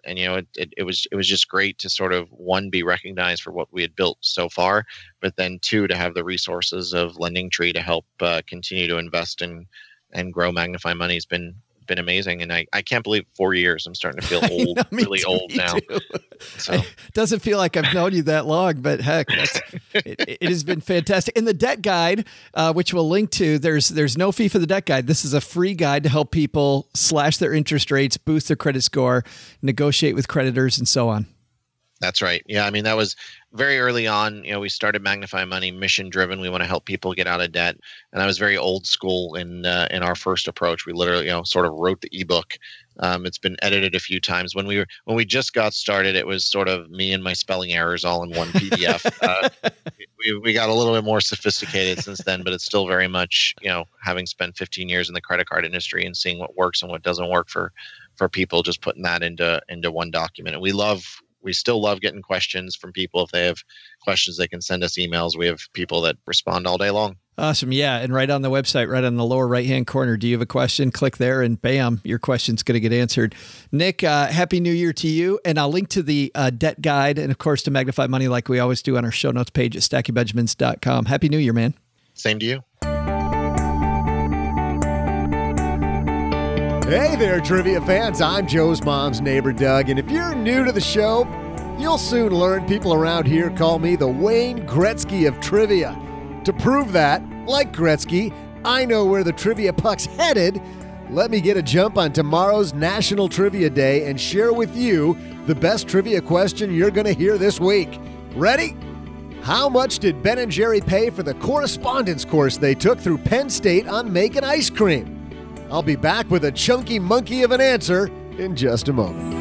it was just great to sort of, one, be recognized for what we had built so far, but then two, to have the resources of LendingTree to help continue to invest and grow Magnify Money has been amazing. And I can't believe 4 years. I'm starting to feel old, really old now. So it doesn't feel like I've known you that long, but heck, it has been fantastic. In the debt guide, which we'll link to, there's no fee for the debt guide. This is a free guide to help people slash their interest rates, boost their credit score, negotiate with creditors, and so on. That's right. Yeah. I mean, that was very early on. We started Magnify Money mission driven. We want to help people get out of debt. And I was very old school in our first approach. We literally, sort of wrote the ebook It's been edited a few times. When we just got started, it was sort of me and my spelling errors all in one PDF. We got a little bit more sophisticated since then, but it's still very much, having spent 15 years in the credit card industry and seeing what works and what doesn't work for people, just putting that into one document. And we still love getting questions from people. If they have questions, they can send us emails. We have people that respond all day long. Awesome. Yeah. And right on the website, right on the lower right-hand corner, do you have a question? Click there and bam, your question's going to get answered. Nick, Happy New Year to you. And I'll link to the debt guide and, of course, to Magnify Money like we always do on our show notes page at stackingbenjamins.com. Happy New Year, man. Same to you. Hey there, trivia fans. I'm Joe's mom's neighbor, Doug. And if you're new to the show, you'll soon learn people around here call me the Wayne Gretzky of trivia. To prove that, like Gretzky, I know where the trivia puck's headed. Let me get a jump on tomorrow's National Trivia Day and share with you the best trivia question you're going to hear this week. Ready? How much did Ben & Jerry pay for the correspondence course they took through Penn State on making ice cream? I'll be back with a chunky monkey of an answer in just a moment.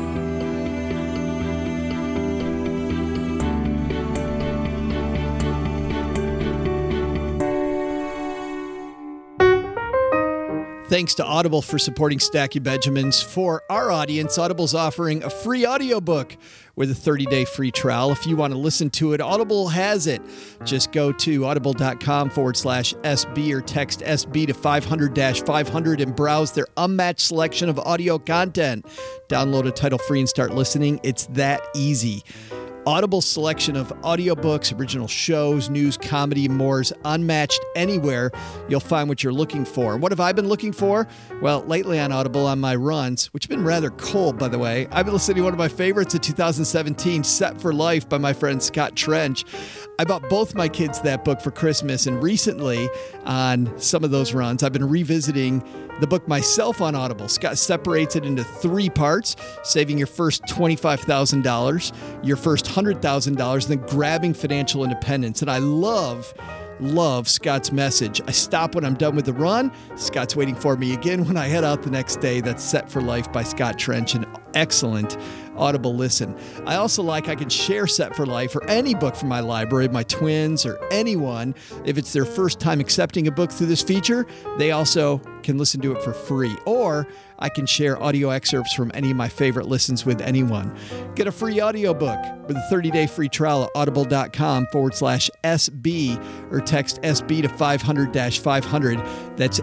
Thanks to Audible for supporting Stacking Benjamins. For our audience, Audible's offering a free audiobook with a 30-day free trial. If you want to listen to it, Audible has it. Just go to audible.com/SB or text SB to 500-500 and browse their unmatched selection of audio content. Download a title free and start listening. It's that easy. Audible's selection of audiobooks, original shows, news, comedy, and more is unmatched anywhere. You'll find what you're looking for. What have I been looking for? Well, lately on Audible, on my runs, which have been rather cold, by the way, I've been listening to one of my favorites of 2017, Set for Life by my friend Scott Trench. I bought both my kids that book for Christmas, and recently on some of those runs, I've been revisiting the book myself on Audible. Scott separates it into 3 parts, saving your first $25,000, your first $100,000, and then grabbing financial independence. And I love Scott's message. I stop when I'm done with the run. Scott's waiting for me again when I head out the next day. That's Set for Life by Scott Trench, an excellent Audible listen. I also I can share Set for Life or any book from my library, my twins or anyone. If it's their first time accepting a book through this feature, they also can listen to it for free. Or I can share audio excerpts from any of my favorite listens with anyone. Get a free audiobook with a 30-day free trial at audible.com/SB or text SB to 500-500. That's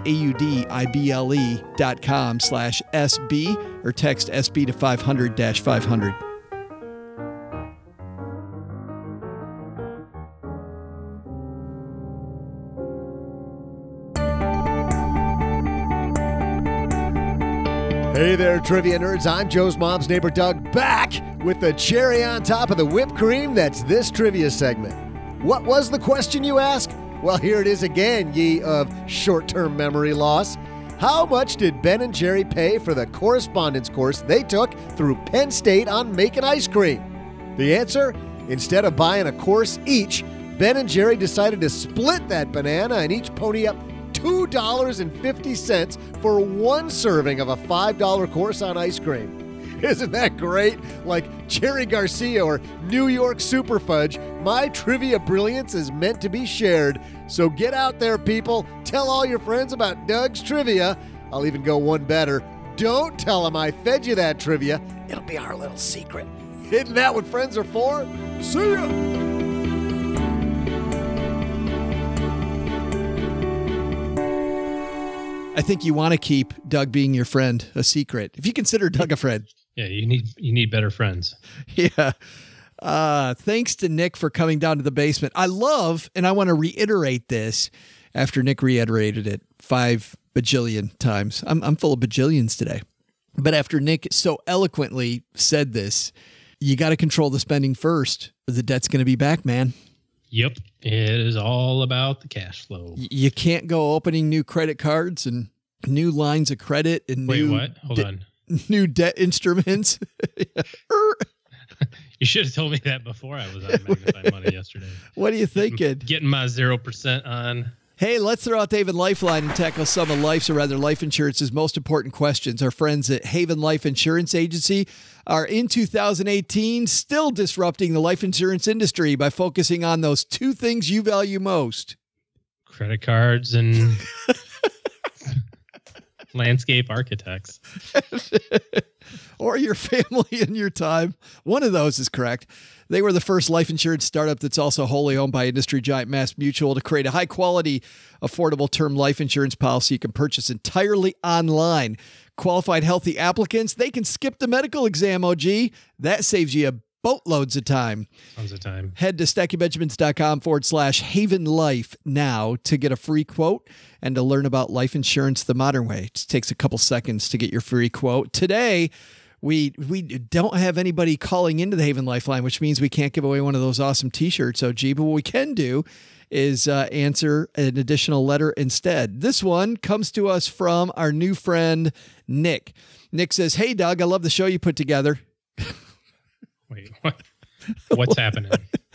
audible.com/SB or text SB to 500-500. Hey there, trivia nerds. I'm Joe's mom's neighbor, Doug, back with the cherry on top of the whipped cream that's this trivia segment. What was the question, you ask? Well, here it is again, ye of short-term memory loss. How much did Ben & Jerry pay for the correspondence course they took through Penn State on making ice cream? The answer? Instead of buying a course each, Ben & Jerry decided to split that banana and each pony up $2.50 for one serving of a $5 course on ice cream. Isn't that great? Like Jerry Garcia or New York Super Fudge, my trivia brilliance is meant to be shared. So get out there, people. Tell all your friends about Doug's trivia. I'll even go one better. Don't tell them I fed you that trivia. It'll be our little secret. Isn't that what friends are for? See ya! I think you want to keep Doug being your friend a secret. If you consider Doug a friend. Yeah, you need better friends. Yeah. Thanks to Nick for coming down to the basement. I love, and I want to reiterate this after Nick reiterated it 5 bajillion times. I'm full of bajillions today. But after Nick so eloquently said this, you got to control the spending first, or the debt's going to be back, man. Yep. It is all about the cash flow. You can't go opening new credit cards and new lines of credit and new debt instruments. You should have told me that before I was on Magnify Money yesterday. What are you thinking? Getting my 0% on Hey, let's throw out the Haven Lifeline and tackle some of life's, or rather life insurance's most important questions. Our friends at Haven Life Insurance Agency are in 2018 still disrupting the life insurance industry by focusing on those two things you value most. Credit cards and landscape architects. Or your family and your time. One of those is correct. They were the first life insurance startup that's also wholly owned by industry giant MassMutual to create a high-quality, affordable term life insurance policy you can purchase entirely online. Qualified healthy applicants, they can skip the medical exam, OG. That saves you boatloads of time. Tons of time. Head to StackyBenjamins.com/Haven Life now to get a free quote and to learn about life insurance the modern way. It just takes a couple seconds to get your free quote. Today, we don't have anybody calling into the Haven Lifeline, which means we can't give away one of those awesome T-shirts, OG. But what we can do is answer an additional letter instead. This one comes to us from our new friend, Nick. Nick says, "Hey, Doug, I love the show you put together." Wait, what? What's happening?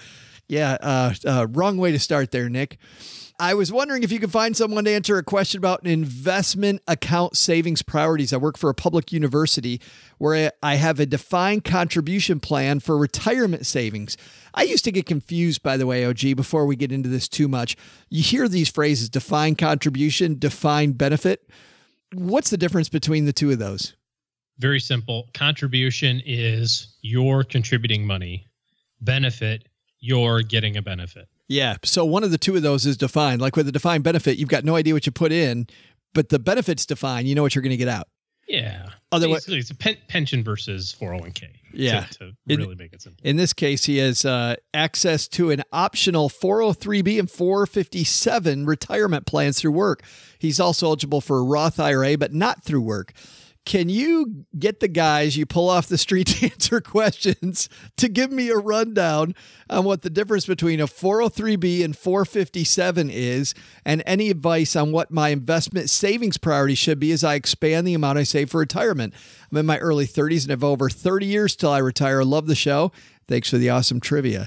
Yeah, wrong way to start there, Nick. I was wondering if you could find someone to answer a question about an investment account savings priorities. I work for a public university where I have a defined contribution plan for retirement savings. I used to get confused, by the way, OG, before we get into this too much. You hear these phrases, defined contribution, defined benefit. What's the difference between the two of those? Very simple. Contribution is you're contributing money. Benefit, you're getting a benefit. Yeah. So one of the two of those is defined. Like with a defined benefit, you've got no idea what you put in, but the benefit's defined. You know what you're going to get out. Yeah. Otherwise, basically, it's a pension versus 401k. Yeah. To really make it simple. In this case, he has access to an optional 403B and 457 retirement plans through work. He's also eligible for a Roth IRA, but not through work. Can you get the guys you pull off the street to answer questions to give me a rundown on what the difference between a 403B and 457 is, and any advice on what my investment savings priority should be as I expand the amount I save for retirement? I'm in my early 30s and have over 30 years till I retire. I love the show. Thanks for the awesome trivia.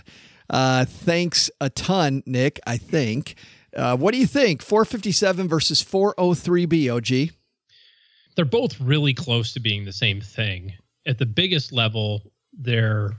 Thanks a ton, Nick, I think. What do you think? 457 versus 403B, OG? They're both really close to being the same thing. At the biggest level, they're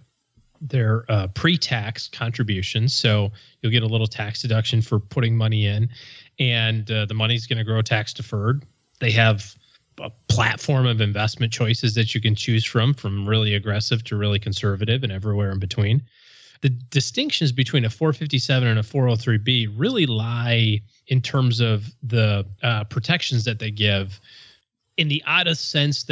pre-tax contributions. So you'll get a little tax deduction for putting money in, and the money's going to grow tax deferred. They have a platform of investment choices that you can choose from really aggressive to really conservative and everywhere in between. The distinctions between a 457 and a 403B really lie in terms of the protections that they give, in the oddest sense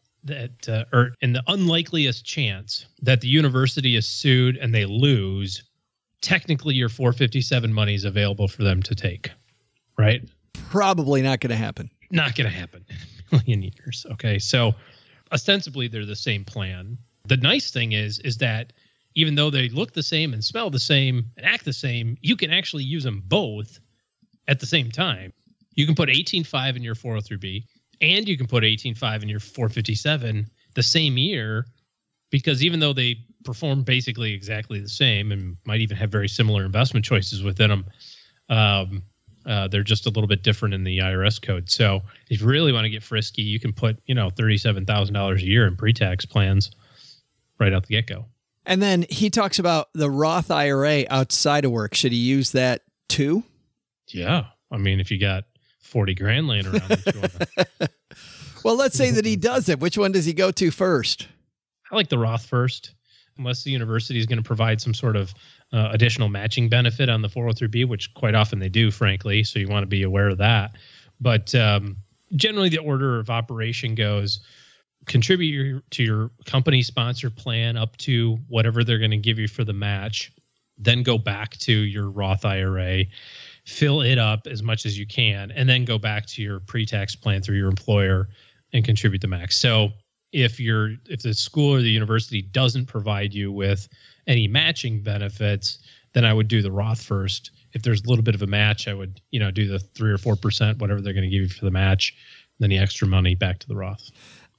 or in the unlikeliest chance that the university is sued and they lose, technically your 457 money is available for them to take, right? Probably not going to happen. Not going to happen in a million years. Okay, so ostensibly they're the same plan. The nice thing is that even though they look the same and smell the same and act the same, you can actually use them both at the same time. You can put 18.5 in your 403B, and you can put 18.5 in your 457 the same year, because even though they perform basically exactly the same and might even have very similar investment choices within them, they're just a little bit different in the IRS code. So if you really want to get frisky, you can put $37,000 a year in pre-tax plans right out the get-go. And then he talks about the Roth IRA outside of work. Should he use that too? Yeah. I mean, if you got 40 grand laying around. Well, let's say that he does it. Which one does he go to first? I like the Roth first, unless the university is going to provide some sort of additional matching benefit on the 403B, which quite often they do, frankly. So you want to be aware of that. But generally, the order of operation goes: contribute to your company sponsor plan up to whatever they're going to give you for the match, then go back to your Roth IRA, fill it up as much as you can, and then go back to your pre-tax plan through your employer and contribute the max. So if the school or the university doesn't provide you with any matching benefits, then I would do the Roth first. If there's a little bit of a match, I would, do the 3 or 4%, whatever they're going to give you for the match, then the extra money back to the Roth.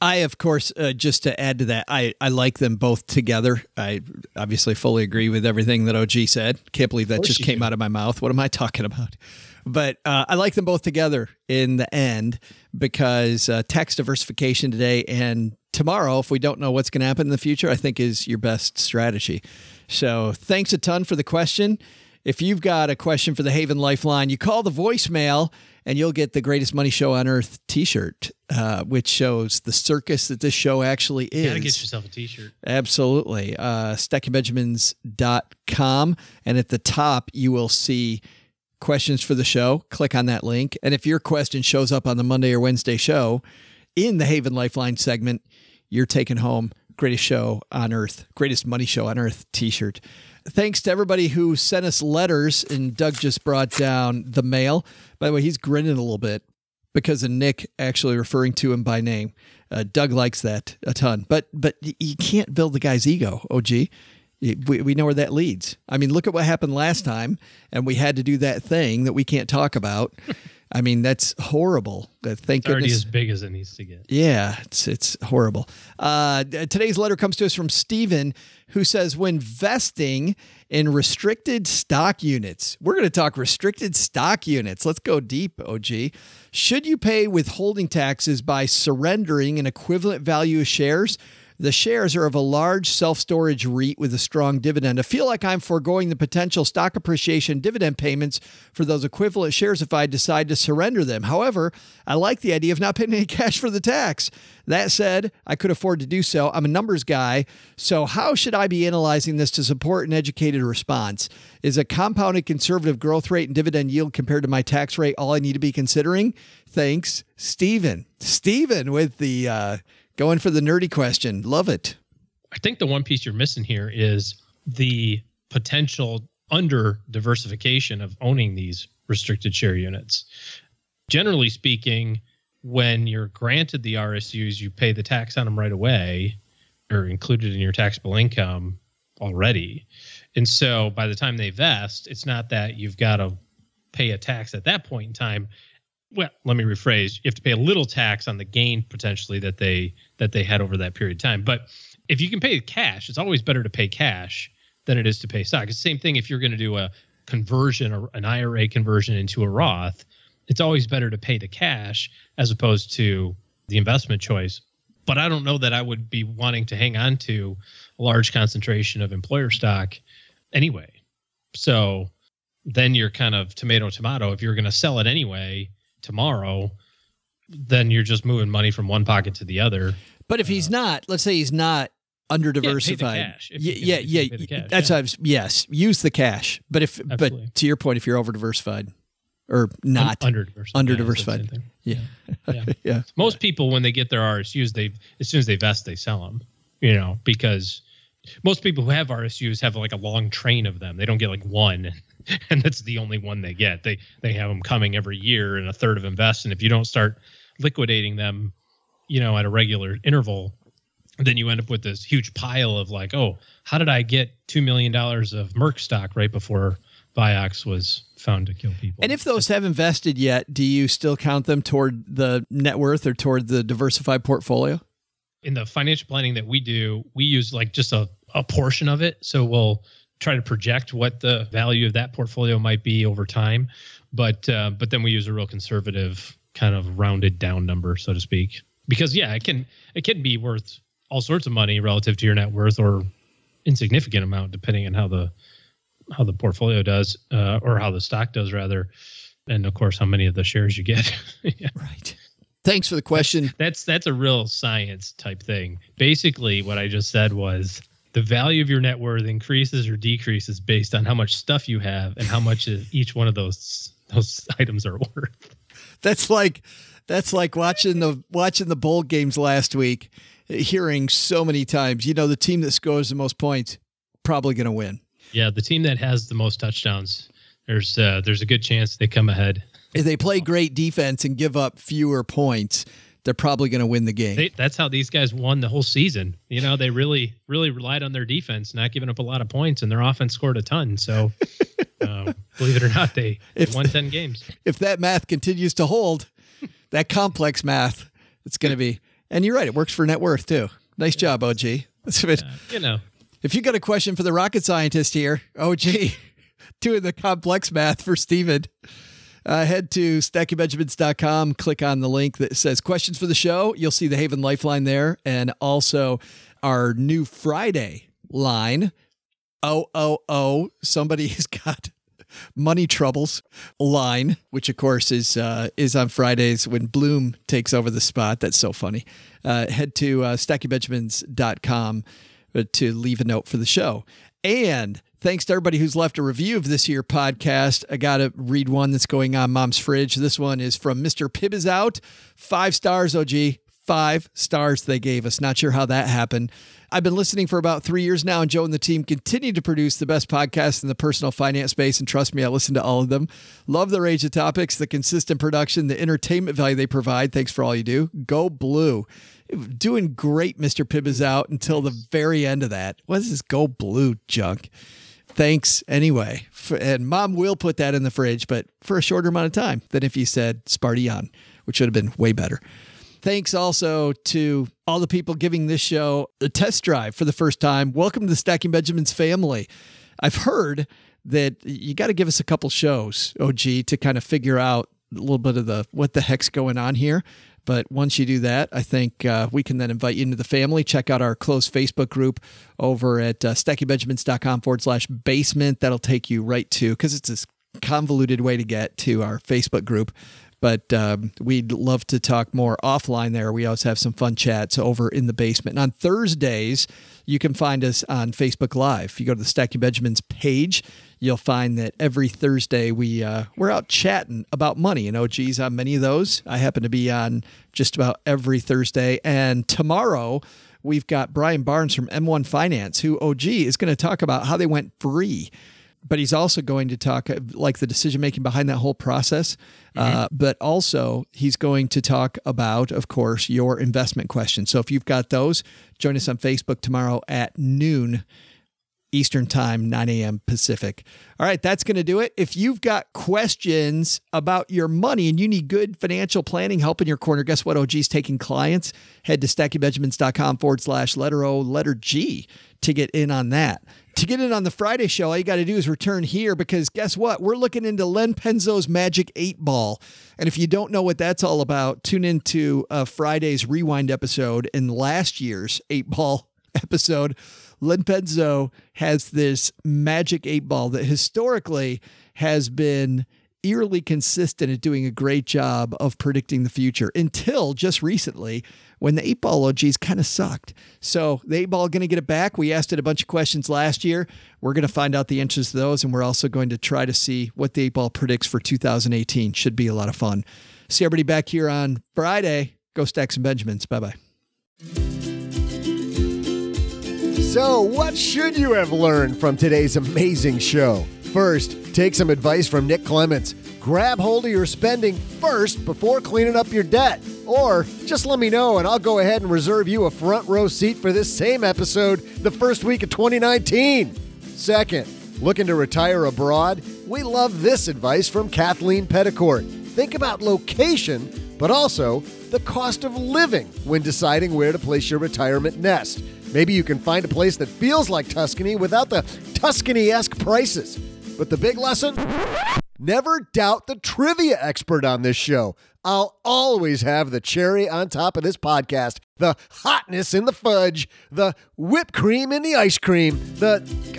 I, of course, just to add to that, I like them both together. I obviously fully agree with everything that OG said. Can't believe that just came out of my mouth. What am I talking about? But I like them both together in the end because tax diversification today and tomorrow, if we don't know what's going to happen in the future, I think is your best strategy. So thanks a ton for the question. If you've got a question for the Haven Lifeline, you call the voicemail and you'll get the Greatest Money Show on Earth t-shirt, which shows the circus that this show actually is. You got to get yourself a t-shirt. Absolutely. StackingBenjamins.com. And at the top, you will see questions for the show. Click on that link. And if your question shows up on the Monday or Wednesday show in the Haven Lifeline segment, you're taking home Greatest Show on Earth, Greatest Money Show on Earth t-shirt. Thanks to everybody who sent us letters, and Doug just brought down the mail. By the way, he's grinning a little bit because of Nick actually referring to him by name. Doug likes that a ton, but you can't build the guy's ego, OG. We know where that leads. I mean, look at what happened last time, and we had to do that thing that we can't talk about. I mean, that's horrible. Thank goodness. Already as big as it needs to get. Yeah, it's horrible. Today's letter comes to us from Steven, who says, when vesting in restricted stock units, we're going to talk restricted stock units. Let's go deep, OG. Should you pay withholding taxes by surrendering an equivalent value of shares? The shares are of a large self-storage REIT with a strong dividend. I feel like I'm foregoing the potential stock appreciation dividend payments for those equivalent shares if I decide to surrender them. However, I like the idea of not paying any cash for the tax. That said, I could afford to do so. I'm a numbers guy. So how should I be analyzing this to support an educated response? Is a compounded conservative growth rate and dividend yield compared to my tax rate all I need to be considering? Thanks, Steven. Steven with the... going for the nerdy question. Love it. I think the one piece you're missing here is the potential under diversification of owning these restricted share units. Generally speaking, when you're granted the RSUs, you pay the tax on them right away or included in your taxable income already. And so by the time they vest, it's not that you've got to pay a tax at that point in time. Well, let me rephrase. You have to pay a little tax on the gain potentially that they had over that period of time. But if you can pay cash, it's always better to pay cash than it is to pay stock. It's the same thing if you're going to do a conversion or an IRA conversion into a Roth. It's always better to pay the cash as opposed to the investment choice. But I don't know that I would be wanting to hang on to a large concentration of employer stock anyway. So then you're kind of tomato. If you're going to sell it anyway tomorrow, then you're just moving money from one pocket to the other. But if he's not, let's say he's not under diversified. Yes, use the cash. But but to your point, if you're over diversified or not under diversified, yeah. Most people, when they get their RSUs, as soon as they vest, they sell them. Because most people who have RSUs have like a long train of them. They don't get like one. And that's the only one they get. They have them coming every year and a third of them vest. And if you don't start liquidating them, at a regular interval, then you end up with this huge pile of like, oh, how did I get $2 million of Merck stock right before Vioxx was found to kill people? And if those haven't vested yet, do you still count them toward the net worth or toward the diversified portfolio? In the financial planning that we do, we use like just a portion of it. So we'll try to project what the value of that portfolio might be over time. But then we use a real conservative kind of rounded down number, so to speak. Because it can be worth all sorts of money relative to your net worth or insignificant amount, depending on how the portfolio does, or how the stock does rather. And of course, how many of the shares you get. Yeah. Right. Thanks for the question. That's a real science type thing. Basically, what I just said was the value of your net worth increases or decreases based on how much stuff you have and how much each one of those items are worth. That's like watching the bowl games last week, hearing so many times, the team that scores the most points probably going to win. Yeah, the team that has the most touchdowns, there's a good chance they come ahead. If they play great defense and give up fewer points, they're probably going to win the game. That's how these guys won the whole season. They really, really relied on their defense, not giving up a lot of points, and their offense scored a ton. So, believe it or not, they won 10 games. If that math continues to hold, that complex math, it's going to be. And you're right. It works for net worth, too. Nice job, OG. If you got a question for the rocket scientist here, OG, doing the complex math for Steven, head to stackingbenjamins.com, click on the link that says questions for the show. You'll see the Haven Lifeline there, and also our new Friday line. Somebody has got money troubles line, which of course is on Fridays when Bloom takes over the spot. That's so funny. Head to stackingbenjamins.com to leave a note for the show. And thanks to everybody who's left a review of this here podcast. I got to read one that's going on Mom's Fridge. This one is from Mr. Pib is Out. 5 stars, OG. 5 stars they gave us. Not sure how that happened. I've been listening for about 3 years now, and Joe and the team continue to produce the best podcasts in the personal finance space, and trust me, I listen to all of them. Love the range of topics, the consistent production, the entertainment value they provide. Thanks for all you do. Go Blue. Doing great, Mr. Pib is Out, until the very end of that. What is this Go Blue junk? Thanks anyway. And Mom will put that in the fridge, but for a shorter amount of time than if you said Sparty on, which would have been way better. Thanks also to all the people giving this show a test drive for the first time. Welcome to the Stacking Benjamins family. I've heard that you got to give us a couple shows, OG, to kind of figure out a little bit of what the heck's going on here. But once you do that, I think we can then invite you into the family. Check out our closed Facebook group over at stackingbenjamins.com/basement. That'll take you right to, because it's this convoluted way to get to our Facebook group. But we'd love to talk more offline there. We always have some fun chats over in the basement. And on Thursdays, you can find us on Facebook Live. If you go to the Stacking Benjamins page, you'll find that every Thursday we're out chatting about money. And OG's on many of those. I happen to be on just about every Thursday. And tomorrow, we've got Brian Barnes from M1 Finance, who OG is going to talk about how they went free. But he's also going to talk like the decision-making behind that whole process. But also he's going to talk about, of course, your investment questions. So if you've got those, join us on Facebook tomorrow at noon Eastern Time, 9 a.m. Pacific. All right, that's going to do it. If you've got questions about your money and you need good financial planning help in your corner, guess what? OG's taking clients. Head to stackingbenjamins.com/letter G to get in on that. To get in on the Friday show, all you got to do is return here, because guess what? We're looking into Len Penzo's Magic 8 Ball. And if you don't know what that's all about, tune into Friday's Rewind episode in last year's 8 Ball episode. Len Penzo has this Magic 8 Ball that historically has been eerily consistent at doing a great job of predicting the future until just recently when the 8 Ball OGs kind of sucked. So the 8 Ball going to get it back. We asked it a bunch of questions last year. We're going to find out the answers to those, and we're also going to try to see what the 8 Ball predicts for 2018. Should be a lot of fun. See everybody back here on Friday. Go Stack some Benjamins. Bye-bye. So, what should you have learned from today's amazing show? First, take some advice from Nick Clements. Grab hold of your spending first before cleaning up your debt. Or just let me know and I'll go ahead and reserve you a front row seat for this same episode the first week of 2019. Second, looking to retire abroad? We love this advice from Kathleen Petticourt. Think about location, but also the cost of living when deciding where to place your retirement nest. Maybe you can find a place that feels like Tuscany without the Tuscany-esque prices. But the big lesson? Never doubt the trivia expert on this show. I'll always have the cherry on top of this podcast, the hotness in the fudge, the whipped cream in the ice cream, the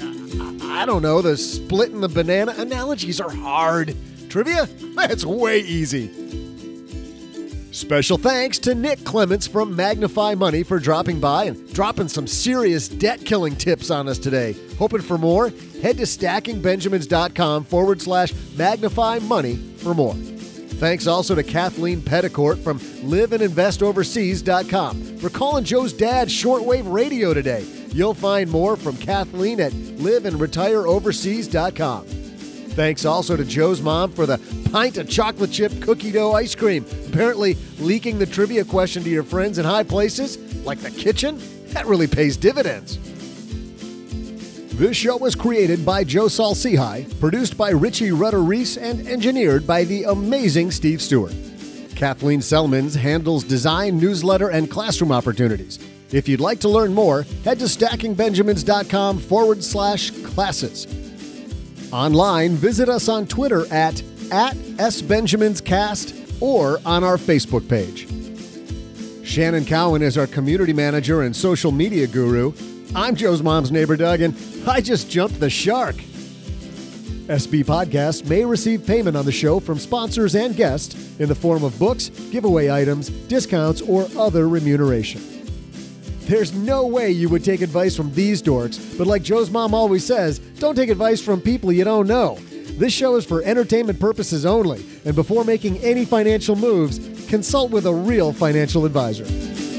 split in the banana. Analogies are hard. Trivia? That's way easy. Special thanks to Nick Clements from Magnify Money for dropping by and dropping some serious debt-killing tips on us today. Hoping for more? Head to stackingbenjamins.com/Magnify Money for more. Thanks also to Kathleen Petticourt from liveandinvestoverseas.com for calling Joe's dad's shortwave radio today. You'll find more from Kathleen at liveandretireoverseas.com. Thanks also to Joe's mom for the pint of chocolate chip cookie dough ice cream. Apparently, leaking the trivia question to your friends in high places, like the kitchen, that really pays dividends. This show was created by Joe Saul-Sehy, produced by Richie Rutter-Reese, and engineered by the amazing Steve Stewart. Kathleen Selmans handles design, newsletter, and classroom opportunities. If you'd like to learn more, head to stackingbenjamins.com/classes. Online, visit us on Twitter at @SBenjaminsCast or on our Facebook page. Shannon Cowan is our community manager and social media guru. I'm Joe's mom's neighbor, Doug, and I just jumped the shark. SB Podcasts may receive payment on the show from sponsors and guests in the form of books, giveaway items, discounts, or other remuneration. There's no way you would take advice from these dorks, but like Joe's mom always says, don't take advice from people you don't know. This show is for entertainment purposes only, and before making any financial moves, consult with a real financial advisor.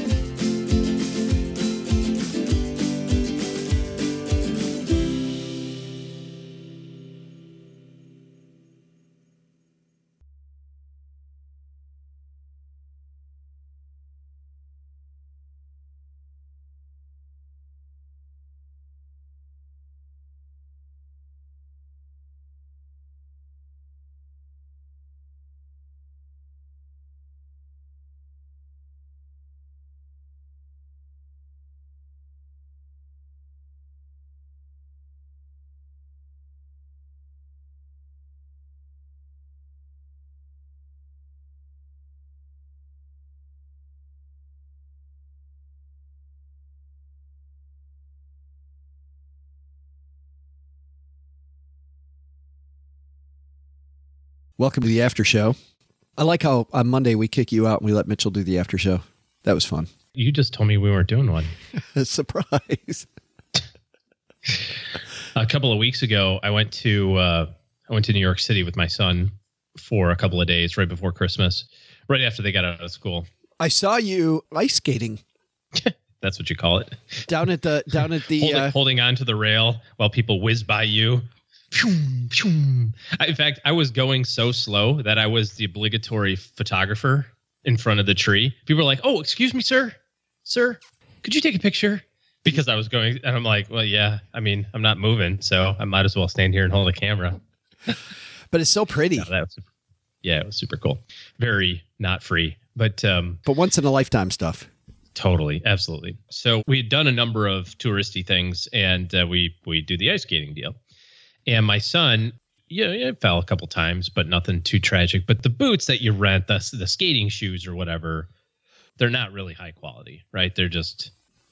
Welcome to the after show. I like how on Monday we kick you out and we let Mitchell do the after show. That was fun. You just told me we weren't doing one. Surprise. A couple of weeks ago, I went to New York City with my son for a couple of days right before Christmas, right after they got out of school. I saw you ice skating. That's what you call it. Down at the holding on to the rail while people whiz by you. In fact, I was going so slow that I was the obligatory photographer in front of the tree. People were like, "Oh, excuse me, sir, could you take a picture?" Because I was going, and I'm like, "Well, yeah. I mean, I'm not moving, so I might as well stand here and hold a camera." But it's so pretty. No, it was super cool. Very not free, but once in a lifetime stuff. Totally, absolutely. So we had done a number of touristy things, and we do the ice skating deal. And my son, fell a couple times, but nothing too tragic. But the boots that you rent, the skating shoes or whatever, they're not really high quality, right? They're just,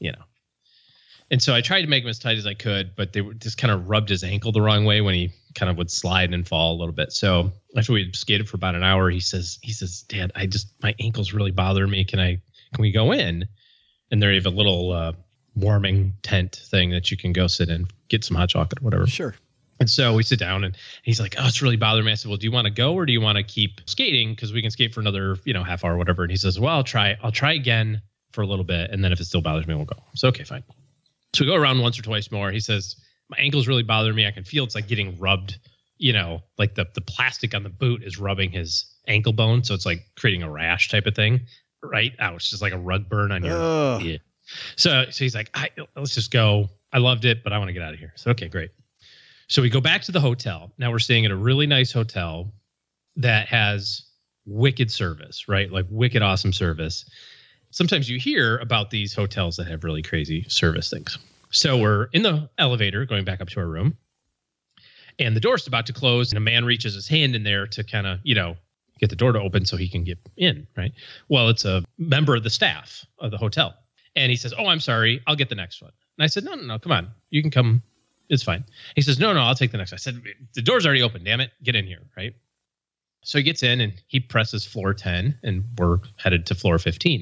And so I tried to make them as tight as I could, but they just kind of rubbed his ankle the wrong way when he kind of would slide and fall a little bit. So after we skated for about an hour, he says, "Dad, my ankle's really bothering me. Can we go in?" And there you have a little warming tent thing that you can go sit in, get some hot chocolate, whatever. Sure. And so we sit down and he's like, "Oh, it's really bothering me." I said, "Well, do you want to go or do you want to keep skating? Because we can skate for another, half hour or whatever." And he says, "Well, I'll try again for a little bit. And then if it still bothers me, we'll go." So, okay, fine. So we go around once or twice more. He says, "My ankle's really bothering me. I can feel it's like getting rubbed, like the plastic on the boot is rubbing his ankle bone. So it's like creating a rash type of thing, right? Oh, it's just like a rug burn on your yeah. So he's like, let's just go. I loved it, but I want to get out of here." So, okay, great. So we go back to the hotel. Now we're staying at a really nice hotel that has wicked service, right? Like wicked awesome service. Sometimes you hear about these hotels that have really crazy service things. So we're in the elevator going back up to our room, and the door's about to close, and a man reaches his hand in there to kind of, get the door to open so he can get in, right? Well, it's a member of the staff of the hotel. And he says, "Oh, I'm sorry. I'll get the next one." And I said, No, come on. You can come. It's fine. He says, No, I'll take the next one. I said, "The door's already open, damn it. Get in here," right? So he gets in and he presses floor 10 and we're headed to floor 15.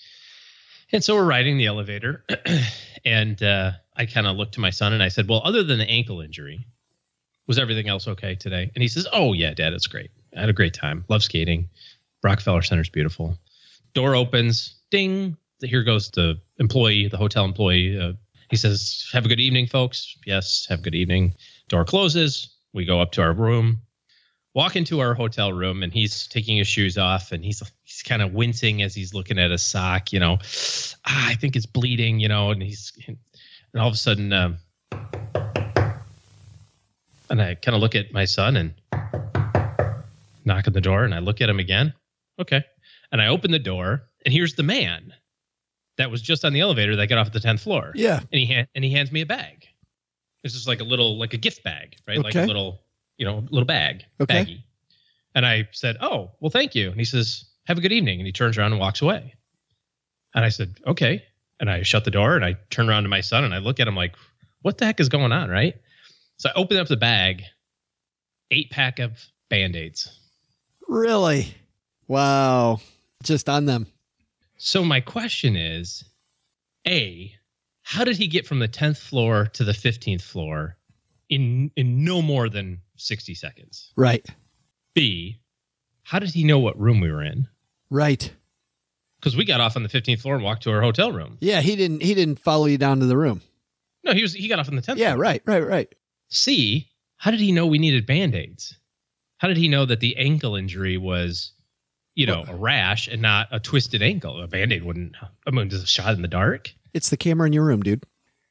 And so we're riding the elevator and I kind of looked to my son and I said, "Well, other than the ankle injury, was everything else okay today?" And he says, "Oh, yeah, Dad, it's great. I had a great time. Love skating. Rockefeller Center's beautiful." Door opens. Ding. Here goes the hotel employee. He says, "Have a good evening, folks." "Yes, have a good evening." Door closes. We go up to our room, walk into our hotel room, and he's taking his shoes off, and he's kind of wincing as he's looking at his sock. "I think it's bleeding," and all of a sudden, and I kind of look at my son and knock on the door, and I look at him again. Okay. And I opened the door, and here's the man that was just on the elevator that got off at the 10th floor. Yeah. And he hands me a bag. It's just like a gift bag, right? Like Okay. a little bag, Okay. baggie. And I said, "Oh, well, thank you." And he says, "Have a good evening." And he turns around and walks away. And I said, "Okay." And I shut the door and I turn around to my son and I look at him like, what the heck is going on, right? So I open up the bag, 8-pack of Band-Aids. Really? Wow. Just on them. So my question is, A, how did he get from the 10th floor to the 15th floor in no more than 60 seconds? Right. B, how did he know what room we were in? Right. Because we got off on the 15th floor and walked to our hotel room. Yeah, he didn't follow you down to the room. No, he got off on the 10th Yeah, floor. right. C, how did he know we needed Band-Aids? How did he know that the ankle injury was, a rash and not a twisted ankle? A Band-Aid wouldn't. I mean, does a shot in the dark? It's the camera in your room, dude.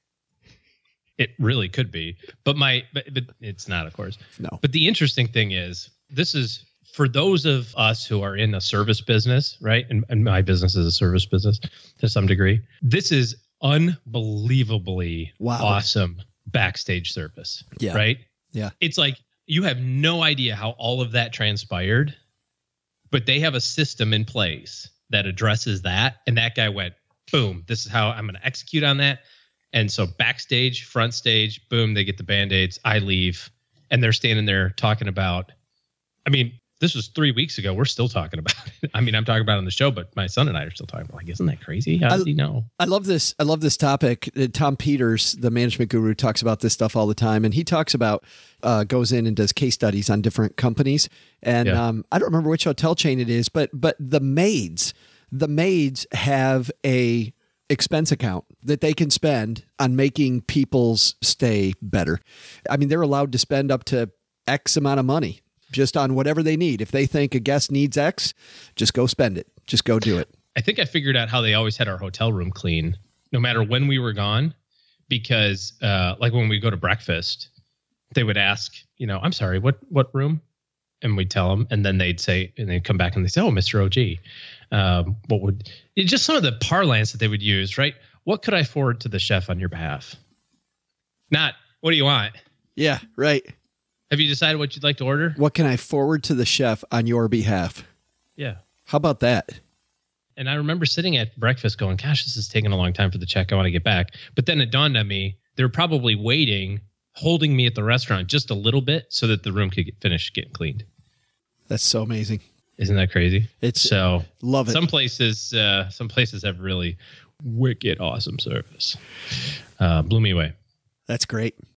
It really could be, but it's not, of course. No. But the interesting thing is, this is for those of us who are in a service business, right? And my business is a service business to some degree. This is unbelievably awesome backstage service, Yeah. right? Yeah. It's like you have no idea how all of that transpired, but they have a system in place that addresses that. And that guy went, boom, this is how I'm going to execute on that. And so backstage, front stage, boom, they get the Band-Aids. I leave and they're standing there talking about, this was 3 weeks ago. We're still talking about it. I'm talking about it on the show, but my son and I are still talking about it. Like, isn't that crazy? How does he know? I love this topic. Tom Peters, the management guru, talks about this stuff all the time. And he talks about, goes in and does case studies on different companies. And I don't remember which hotel chain it is, but the maids have a expense account that they can spend on making people's stay better. They're allowed to spend up to X amount of money just on whatever they need. If they think a guest needs X, just go spend it. Just go do it. I think I figured out how they always had our hotel room clean, no matter when we were gone, because like when we go to breakfast, they would ask, I'm sorry, what room? And we'd tell them, and then they'd say, and they'd come back and they'd say, "Oh, Mr. OG, just some of the parlance that they would use, right? What could I forward to the chef on your behalf? Not, what do you want? Yeah, right. Have you decided what you'd like to order? What can I forward to the chef on your behalf? Yeah. How about that? And I remember sitting at breakfast going, gosh, this is taking a long time for the check. I want to get back. But then it dawned on me, they were probably waiting, holding me at the restaurant just a little bit so that the room could finish getting cleaned. That's so amazing. Isn't that crazy? Love it. Some places have really wicked awesome service. Blew me away. That's great.